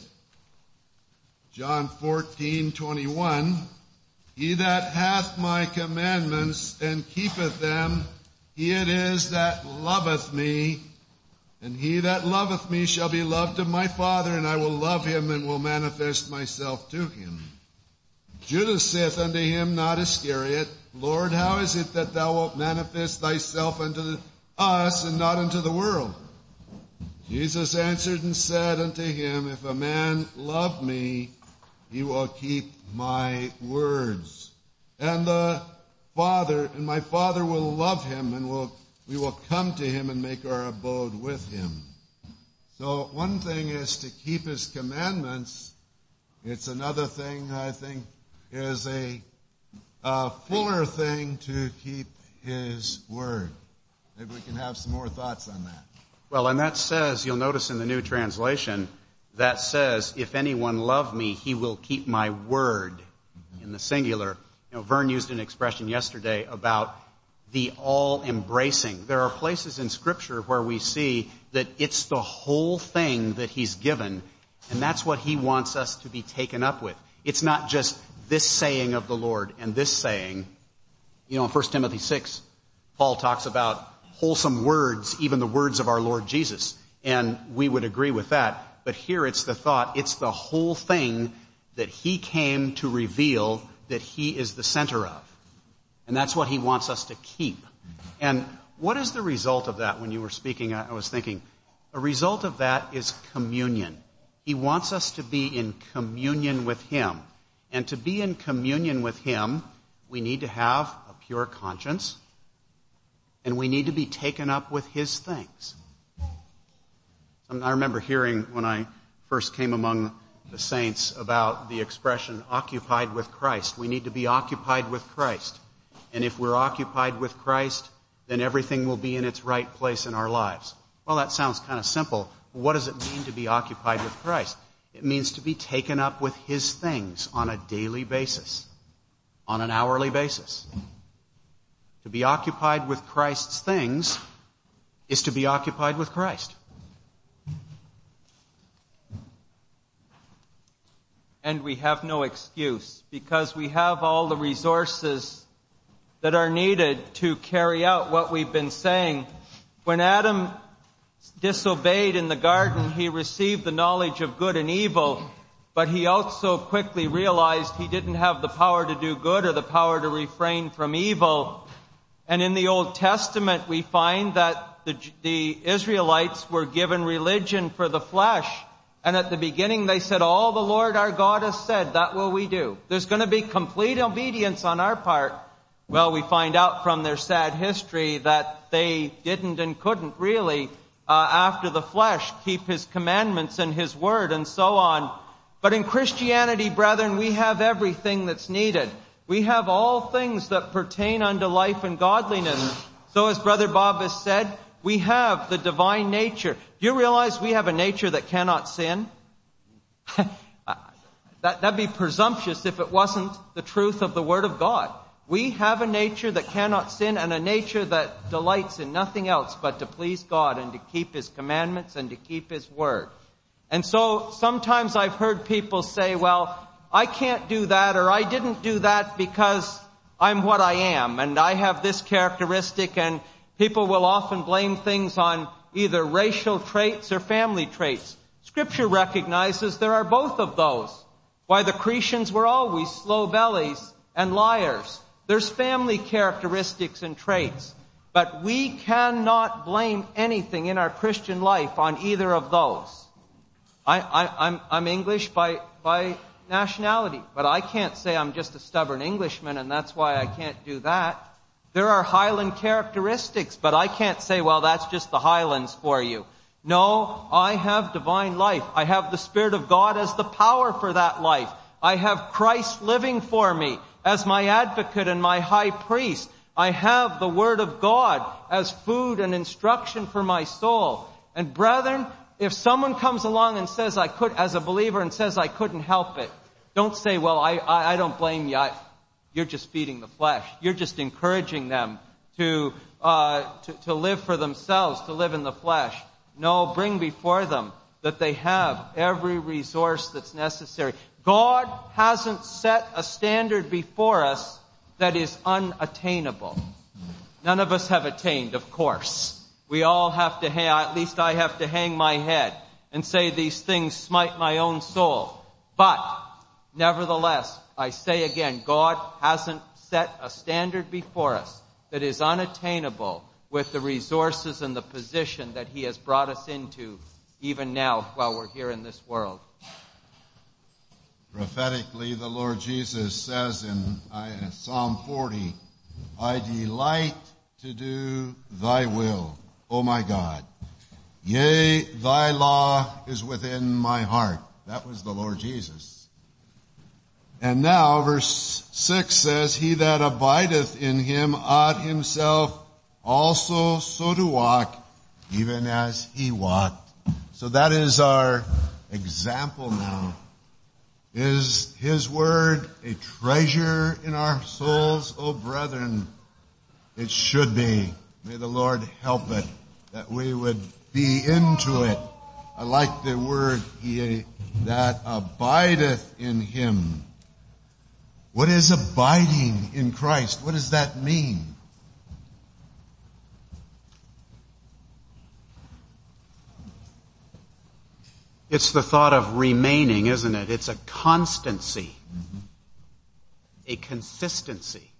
John fourteen twenty-one, he that hath my commandments and keepeth them, he it is that loveth me, and he that loveth me shall be loved of my Father, and I will love him and will manifest myself to him. Judas saith unto him, not Iscariot, Lord, how is it that thou wilt manifest thyself unto us and not unto the world? Jesus answered and said unto him, if a man love me, he will keep my words. And the Father, and my Father will love him, and will we will come to him and make our abode with him. So one thing is to keep his commandments. It's another thing, I think, is a, a fuller thing to keep his word. Maybe we can have some more thoughts on that. Well, and that says, you'll notice in the New Translation, that says, if anyone love me, he will keep my word, in the singular. You know, Vern used an expression yesterday about the all-embracing. There are places in Scripture where we see that it's the whole thing that he's given, and that's what he wants us to be taken up with. It's not just this saying of the Lord and this saying. You know, in First Timothy six, Paul talks about wholesome words, even the words of our Lord Jesus, and we would agree with that. But here it's the thought, it's the whole thing that he came to reveal that he is the center of. And that's what he wants us to keep. And what is the result of that? When you were speaking, I was thinking, a result of that is communion. He wants us to be in communion with him. And to be in communion with him, we need to have a pure conscience, and we need to be taken up with his things. I remember hearing when I first came among the saints about the expression occupied with Christ. We need to be occupied with Christ. And if we're occupied with Christ, then everything will be in its right place in our lives. Well, that sounds kind of simple. What does it mean to be occupied with Christ? It means to be taken up with his things on a daily basis, on an hourly basis. To be occupied with Christ's things is to be occupied with Christ. And we have no excuse, because we have all the resources that are needed to carry out what we've been saying. When Adam disobeyed in the garden, he received the knowledge of good and evil, but he also quickly realized he didn't have the power to do good or the power to refrain from evil. And in the Old Testament, we find that the, the Israelites were given religion for the flesh. And at the beginning they said, all the Lord our God has said, that will we do. There's going to be complete obedience on our part. Well, we find out from their sad history that they didn't and couldn't really, uh, after the flesh, keep his commandments and his word and so on. But in Christianity, brethren, we have everything that's needed. We have all things that pertain unto life and godliness. So as Brother Bob has said, we have the divine nature. Do you realize we have a nature that cannot sin? that, that'd be presumptuous if it wasn't the truth of the Word of God. We have a nature that cannot sin, and a nature that delights in nothing else but to please God and to keep his commandments and to keep his word. And so sometimes I've heard people say, well, I can't do that, or I didn't do that because I'm what I am and I have this characteristic, and people will often blame things on either racial traits or family traits. Scripture recognizes there are both of those. Why, the Cretans were always slow bellies and liars. There's family characteristics and traits. But we cannot blame anything in our Christian life on either of those. I, I, I'm, I'm English by, by nationality, but I can't say I'm just a stubborn Englishman and that's why I can't do that. There are Highland characteristics, but I can't say, well, that's just the Highlands for you. No, I have divine life. I have the Spirit of God as the power for that life. I have Christ living for me as my advocate and my high priest. I have the Word of God as food and instruction for my soul. And brethren, if someone comes along and says I could, as a believer, and says I couldn't help it, don't say, well, I, I, I don't blame you. I, you're just feeding the flesh. You're just encouraging them to, uh, to, to live for themselves, to live in the flesh. No, bring before them that they have every resource that's necessary. God hasn't set a standard before us that is unattainable. None of us have attained, of course. We all have to hang, at least I have to hang my head and say these things smite my own soul. But, nevertheless, I say again, God hasn't set a standard before us that is unattainable with the resources and the position that he has brought us into even now while we're here in this world. Prophetically, the Lord Jesus says in Psalm forty, I delight to do thy will, O my God. Yea, thy law is within my heart. That was the Lord Jesus. And now verse six says, he that abideth in him ought himself also so to walk, even as he walked. So that is our example now. Is his word a treasure in our souls, O brethren? it should be. May the Lord help it, that we would be into it. I like the word, he that abideth in him. What is abiding in Christ? What does that mean? It's the thought of remaining, isn't it? It's a constancy, mm-hmm. a consistency.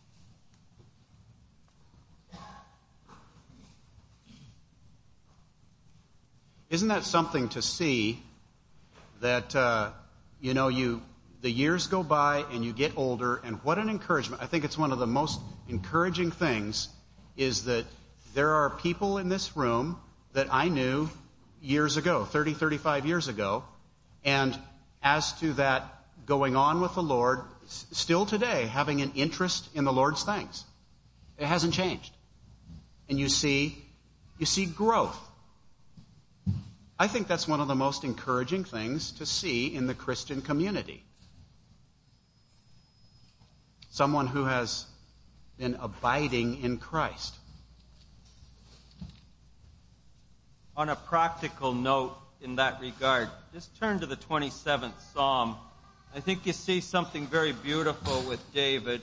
Isn't that something to see that, uh, you know, you, the years go by and you get older, and what an encouragement. I think it's one of the most encouraging things is that there are people in this room that I knew years ago, thirty, thirty-five years ago, and as to that going on with the Lord, s- still today having an interest in the Lord's things. It hasn't changed. And you see, you see growth. I think that's one of the most encouraging things to see in the Christian community. Someone who has been abiding in Christ. On a practical note in that regard, just turn to the twenty-seventh Psalm. I think you see something very beautiful with David.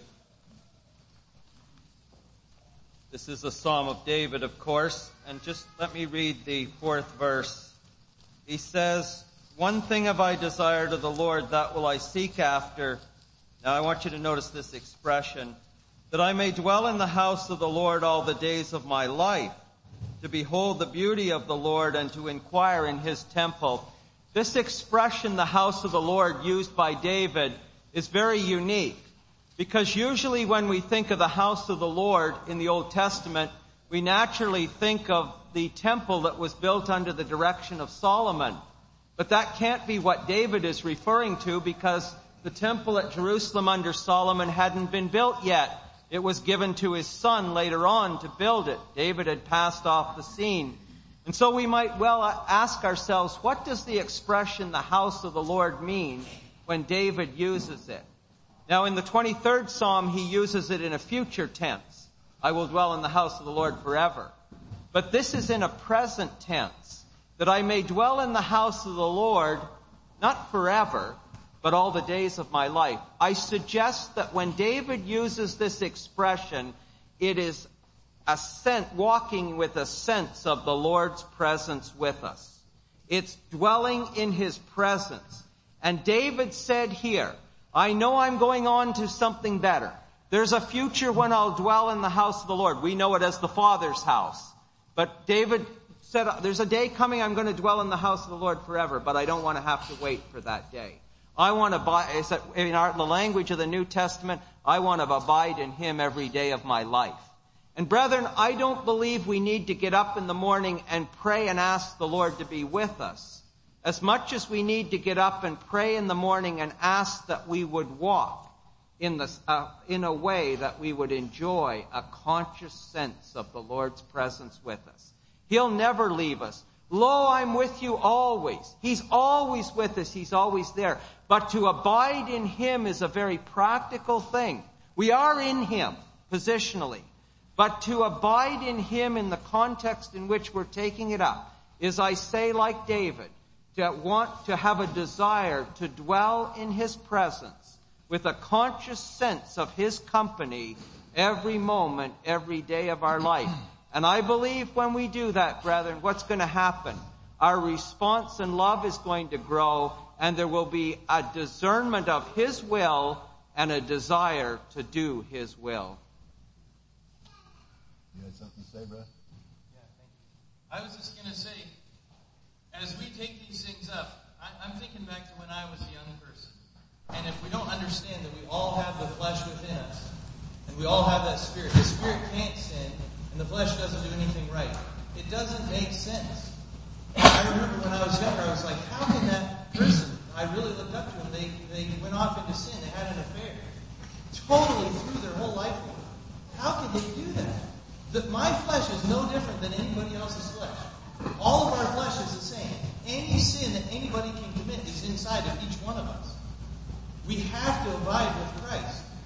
This is a Psalm of David, of course, and just let me read the fourth verse. He says, "One thing have I desired of the Lord, that will I seek after." Now I want you to notice this expression, "that I may dwell in the house of the Lord all the days of my life, to behold the beauty of the Lord and to inquire in his temple." This expression, the house of the Lord, used by David, is very unique. Because usually when we think of the house of the Lord in the Old Testament, we naturally think of the temple that was built under the direction of Solomon. But that can't be what David is referring to, because the temple at Jerusalem under Solomon hadn't been built yet. It was given to his son later on to build it. David had passed off the scene. And so we might well ask ourselves, what does the expression, the house of the Lord, mean when David uses it? Now in the twenty-third Psalm, he uses it in a future tense. I will dwell in the house of the Lord forever. But this is in a present tense, that I may dwell in the house of the Lord, not forever, but all the days of my life. I suggest that when David uses this expression, it is a sense, walking with a sense of the Lord's presence with us. It's dwelling in his presence. And David said here, I know I'm going on to something better. There's a future when I'll dwell in the house of the Lord. We know it as the Father's house. But David said, there's a day coming I'm going to dwell in the house of the Lord forever, but I don't want to have to wait for that day. I want to abide, in our, the language of the New Testament, I want to abide in him every day of my life. And brethren, I don't believe we need to get up in the morning and pray and ask the Lord to be with us, as much as we need to get up and pray in the morning and ask that we would walk in the, uh, in a way that we would enjoy a conscious sense of the Lord's presence with us. He'll never leave us. Lo, I'm with you always. He's always with us. He's always there. But to abide in him is a very practical thing. We are in him, positionally. But to abide in him in the context in which we're taking it up is, I say, like David, to want to have a desire to dwell in his presence with a conscious sense of his company every moment, every day of our life. And I believe when we do that, brethren, what's going to happen? Our response and love is going to grow, and there will be a discernment of his will and a desire to do his will. You had something to say, Brad? Yeah, thank you. I was just going to say, as we take these things up, I, I'm thinking back to when I was a young person. And if we don't understand that we all have the flesh within us, and we all have that spirit, the spirit can't sin, and the flesh doesn't do anything right. It doesn't make sense. I remember when I was younger, I was like, how can that person I really looked up to, them, they, they went off into sin, they had an affair, totally threw their whole life away. How could they do that? That my flesh is no different than anybody else's flesh. All of our flesh is the same. Any sin that anybody can commit is inside of each one of us. We have to abide with Christ.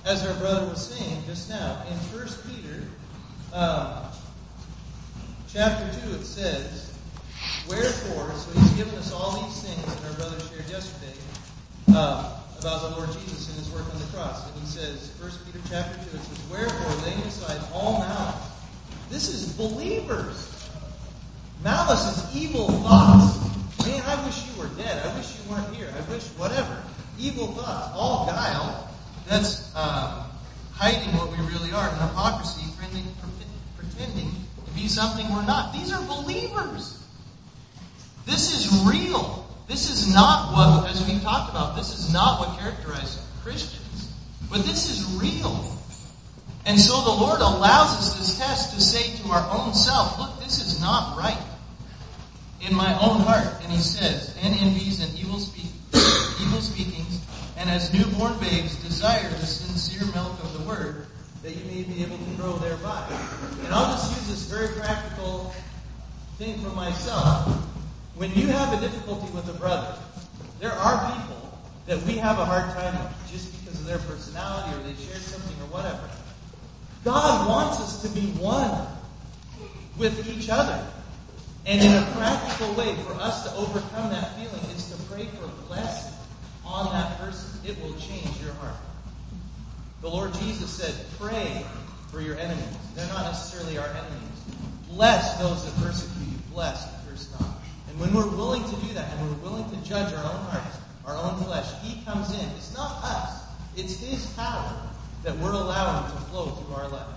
as our brother was saying just now, in First Peter um, chapter two, it says, wherefore, so he's given us all these things that our brother shared yesterday uh, about the Lord Jesus and his work on the cross. And he says, First Peter chapter two, it says, wherefore, laying aside all malice. This is believers. Malice is evil thoughts. Man, I wish you were dead. I wish you weren't here. I wish whatever. Evil thoughts. All guile. That's uh, hiding what we really are. And hypocrisy, pretending, pretending to be something we're not. These are believers. This is real. This is not what, as we talked about, this is not what characterizes Christians. But this is real. And so the Lord allows us this test to say to our own self, look, this is not right in my own heart. And he says, and envies and evil, speak, evil speakings, and as newborn babes desire the sincere milk of the word, that you may be able to grow thereby. And I'll just use this very practical thing for myself. When you have a difficulty with a brother, there are people that we have a hard time with just because of their personality or they shared something or whatever. God wants us to be one with each other. And in a practical way for us to overcome that feeling is to pray for blessing on that person. It will change your heart. The Lord Jesus said, pray for your enemies. They're not necessarily our enemies. Bless those that persecute you. Bless and curse not. And when we're willing to do that, and we're willing to judge our own hearts, our own flesh, He comes in. It's not us. It's His power that we're allowing to flow through our life.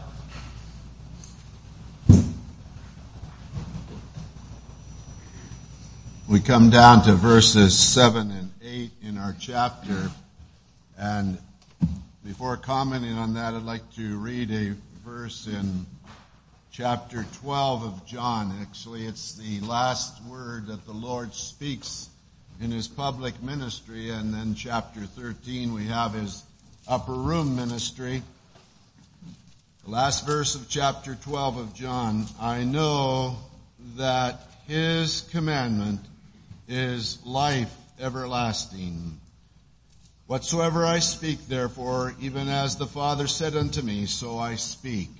We come down to verses seven and eight in our chapter, and before commenting on that, I'd like to read a verse in chapter twelve of John. Actually, it's the last word that the Lord speaks in His public ministry, and then chapter thirteen we have His upper room ministry. The last verse of chapter twelve of John, I know that His commandment is life everlasting. Whatsoever I speak, therefore, even as the Father said unto me, so I speak.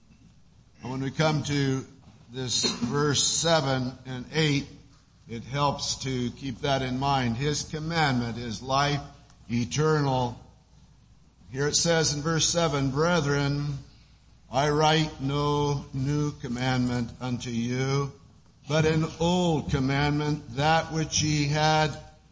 And when we come to this verse seven and eight, it helps to keep that in mind. His commandment is life eternal. Here it says in verse seven, brethren, I write no new commandment unto you, but an old commandment, that which ye had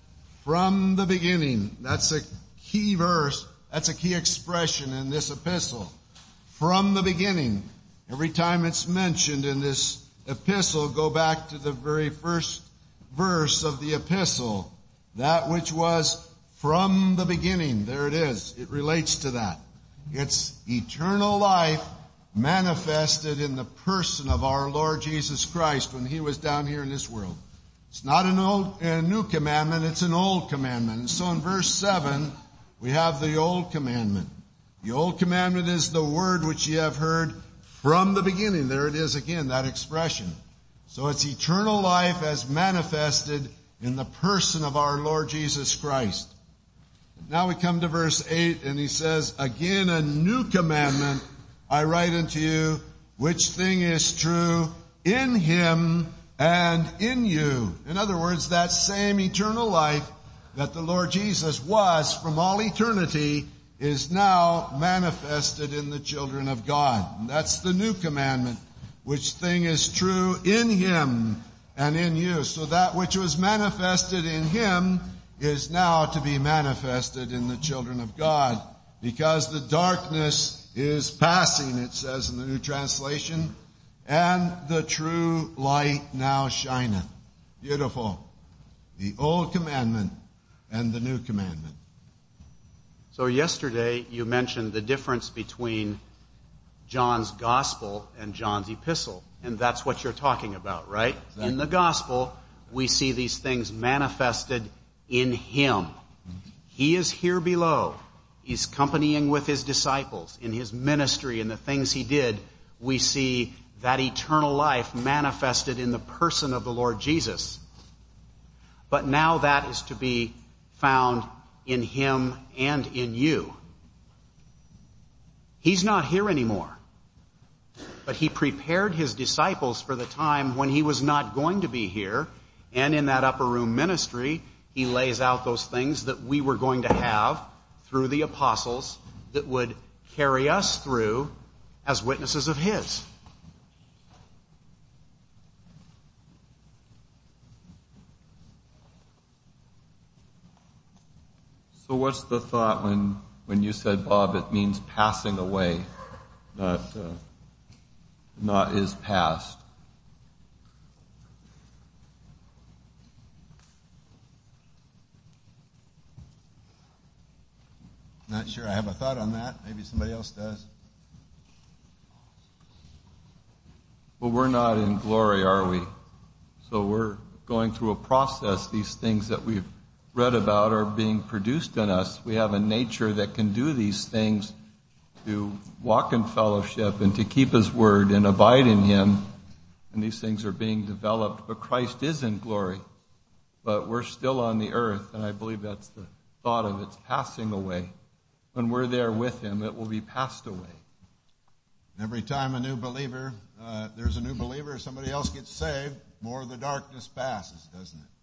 from the beginning. That's a key verse. That's a key expression in this epistle. From the beginning. Every time it's mentioned in this epistle, go back to the very first verse of the epistle. That which was from the beginning. There it is. It relates to that. It's eternal life manifested in the person of our Lord Jesus Christ when He was down here in this world. It's not an old, a new commandment, it's an old commandment. And so in verse seven, we have the old commandment. The old commandment is the word which ye have heard from the beginning. There it is again, that expression. So it's eternal life as manifested in the person of our Lord Jesus Christ. Now we come to verse eight, and he says, again a new commandment I write unto you, which thing is true in Him and in you. In other words, that same eternal life that the Lord Jesus was from all eternity is now manifested in the children of God. And that's the new commandment, which thing is true in Him and in you. So that which was manifested in Him is now to be manifested in the children of God, because the darkness is passing, it says in the New Translation, and the true light now shineth. Beautiful. The old commandment and the new commandment. So yesterday you mentioned the difference between John's gospel and John's epistle. And that's what you're talking about, right? Exactly. In the gospel, we see these things manifested in Him. He is here below. He's accompanying with His disciples in His ministry and the things He did. We see that eternal life manifested in the person of the Lord Jesus. But now that is to be found in Him and in you. He's not here anymore. But he prepared his disciples for the time when he was not going to be here. And in that upper room ministry, he lays out those things that we were going to have through the apostles that would carry us through as witnesses of his. So what's the thought when, when you said, Bob, it means passing away, not, uh, not is past? Not sure I have a thought on that. Maybe somebody else does. Well, we're not in glory, are we? So we're going through a process. These things that we've read about are being produced in us. We have a nature that can do these things, to walk in fellowship and to keep his word and abide in him. And these things are being developed. But Christ is in glory. But we're still on the earth, and I believe that's the thought of it's passing away. When we're there with him, it will be passed away. Every time a new believer, uh, there's a new believer, somebody else gets saved, more of the darkness passes, doesn't it?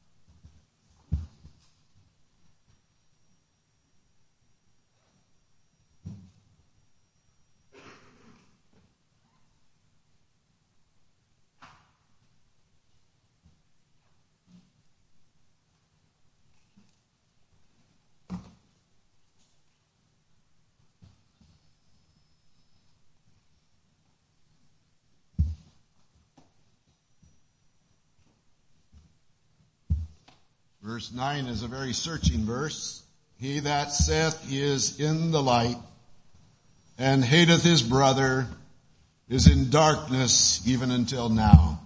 Verse nine is a very searching verse. He that saith he is in the light and hateth his brother is in darkness even until now.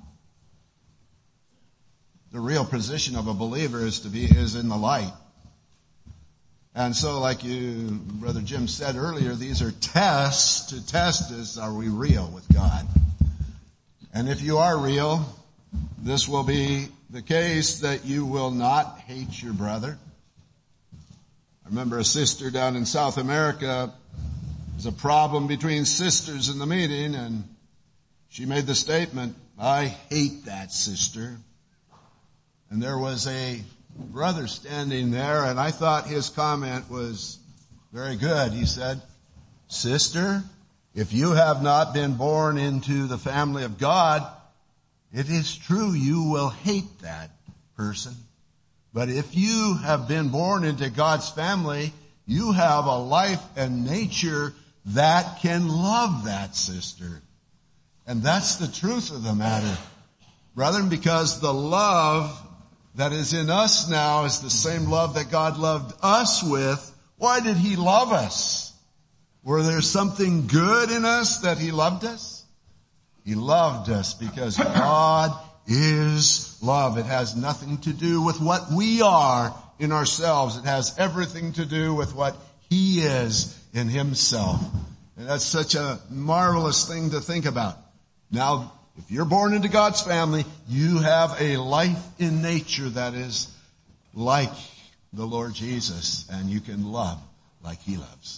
The real position of a believer is to be is in the light. And so like you, Brother Jim said earlier, these are tests to test us, are we real with God? And if you are real, this will be the case that you will not hate your brother. I remember a sister down in South America. There's a problem between sisters in the meeting, and she made the statement, I hate that sister. And there was a brother standing there, and I thought his comment was very good. He said, sister, if you have not been born into the family of God, it is true you will hate that person. But if you have been born into God's family, you have a life and nature that can love that sister. And that's the truth of the matter, brethren, because the love that is in us now is the same love that God loved us with. Why did he love us? Were there something good in us that he loved us? He loved us because God is love. It has nothing to do with what we are in ourselves. It has everything to do with what he is in himself. And that's such a marvelous thing to think about. Now, if you're born into God's family, you have a life in nature that is like the Lord Jesus, and you can love like he loves.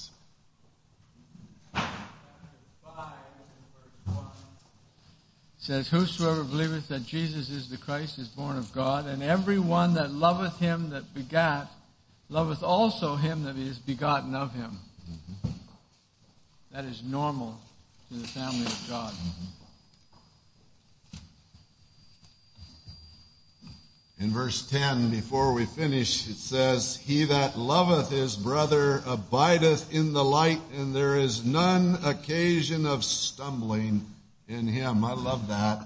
Says, whosoever believeth that Jesus is the Christ is born of God, and every one that loveth him that begat, loveth also him that is begotten of him. Mm-hmm. That is normal to the family of God. Mm-hmm. In verse ten, before we finish, it says, he that loveth his brother abideth in the light, and there is none occasion of stumbling in him. I love that.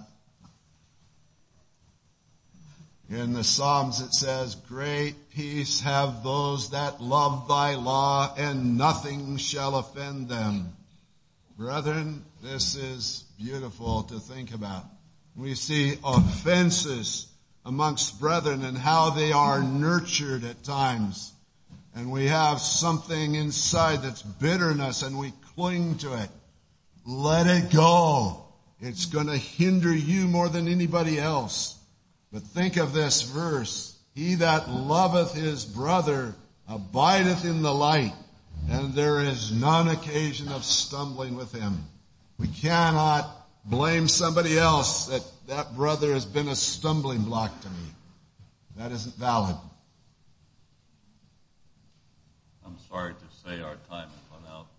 In the Psalms it says, great peace have those that love thy law, and nothing shall offend them. Brethren, this is beautiful to think about. We see offenses amongst brethren and how they are nurtured at times. And we have something inside that's bitterness, and we cling to it. Let it go. It's going to hinder you more than anybody else. But think of this verse. He that loveth his brother abideth in the light, and there is none occasion of stumbling with him. We cannot blame somebody else that that brother has been a stumbling block to me. That isn't valid. I'm sorry to say our time has run out.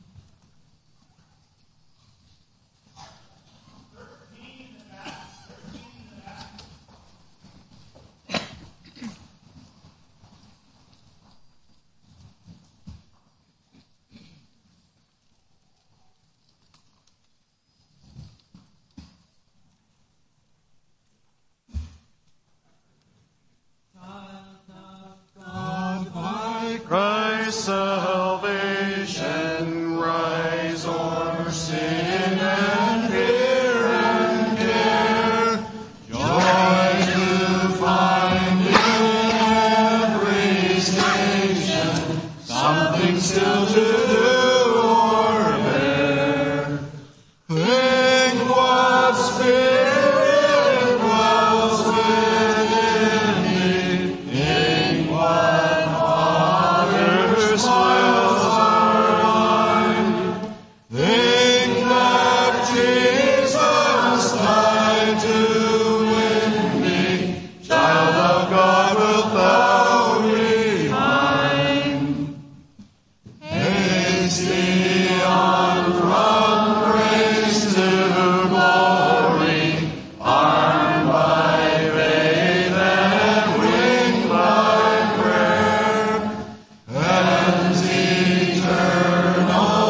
Christ's salvation, rise o'er sin and fear and care. Joy to find in every station, something still to do or bear. Think what spirit dwells within me, think what think that Jesus died to win me. Child of God, wilt thou be mine? Haste thee on from grace to glory, armed by faith and winged by prayer. Heaven's eternal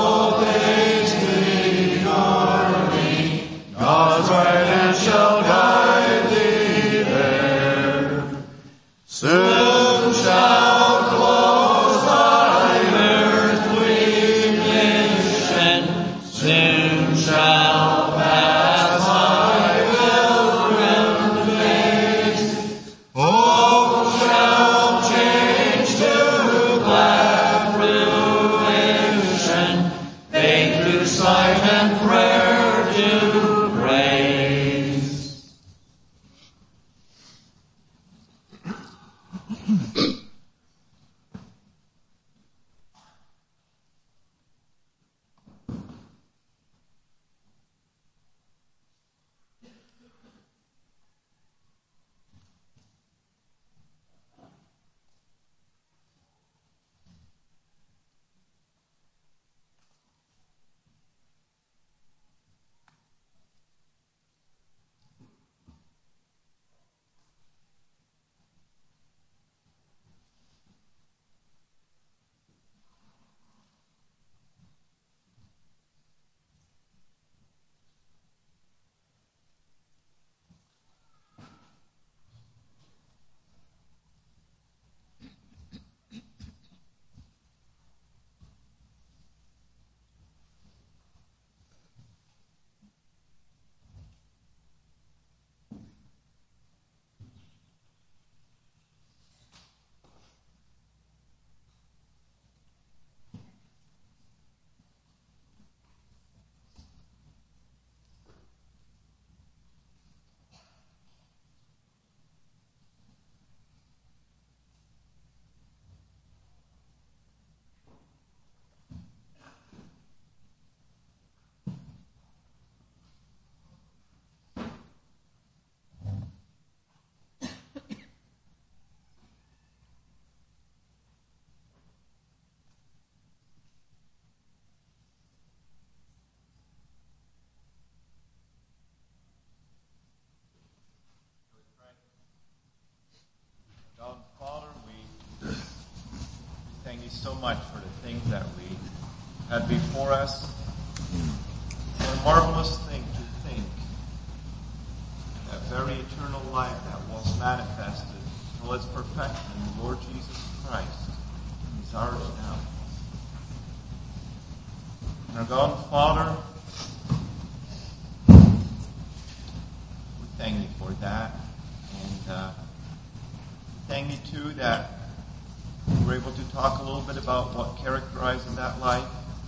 God's right hand shall guide thee there. Soon shall close thine earthly mission, soon shall pass thy pilgrim days. Hope shall change to glad fruition, faith to sight and prayer to praise. So much for the things that we had before us. What a marvelous thing to think that very eternal life that was manifested till its perfection in the Lord Jesus Christ is ours now. And our God and Father, we thank you for that. And uh, we thank you too that we were able to talk a little bit about what characterized in that life.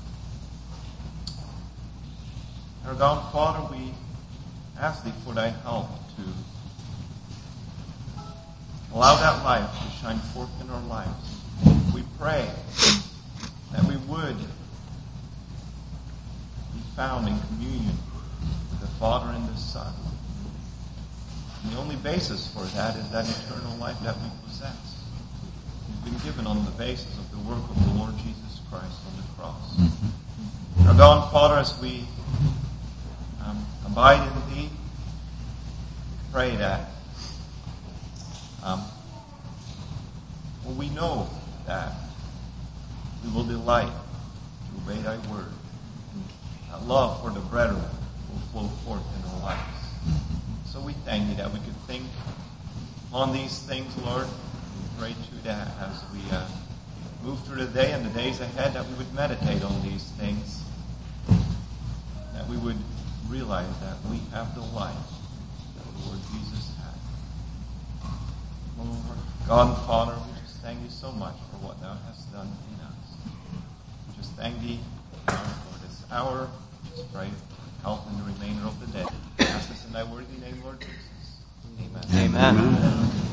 Our God and Father, we ask thee for thy help to allow that life to shine forth in our lives. We pray that we would be found in communion with the Father and the Son. And the only basis for that is that eternal life that we possess. We've been given on the basis of the work of the Lord Jesus Christ on the cross. Our God and Father, as we um, abide in Thee, pray that um, well, we know that we will delight to obey Thy word. And that love for the brethren will flow forth in our lives. So we thank Thee that we could think on these things, Lord. We pray too that as we uh, move through the day and the days ahead, that we would meditate on these things. That we would realize that we have the life that the Lord Jesus had. Lord, God and Father, we just thank Thee so much for what Thou hast done in us. We just thank Thee for this hour. We just pray for health in the remainder of the day. We ask this in Thy worthy name, Lord Jesus. Amen. Amen. Amen.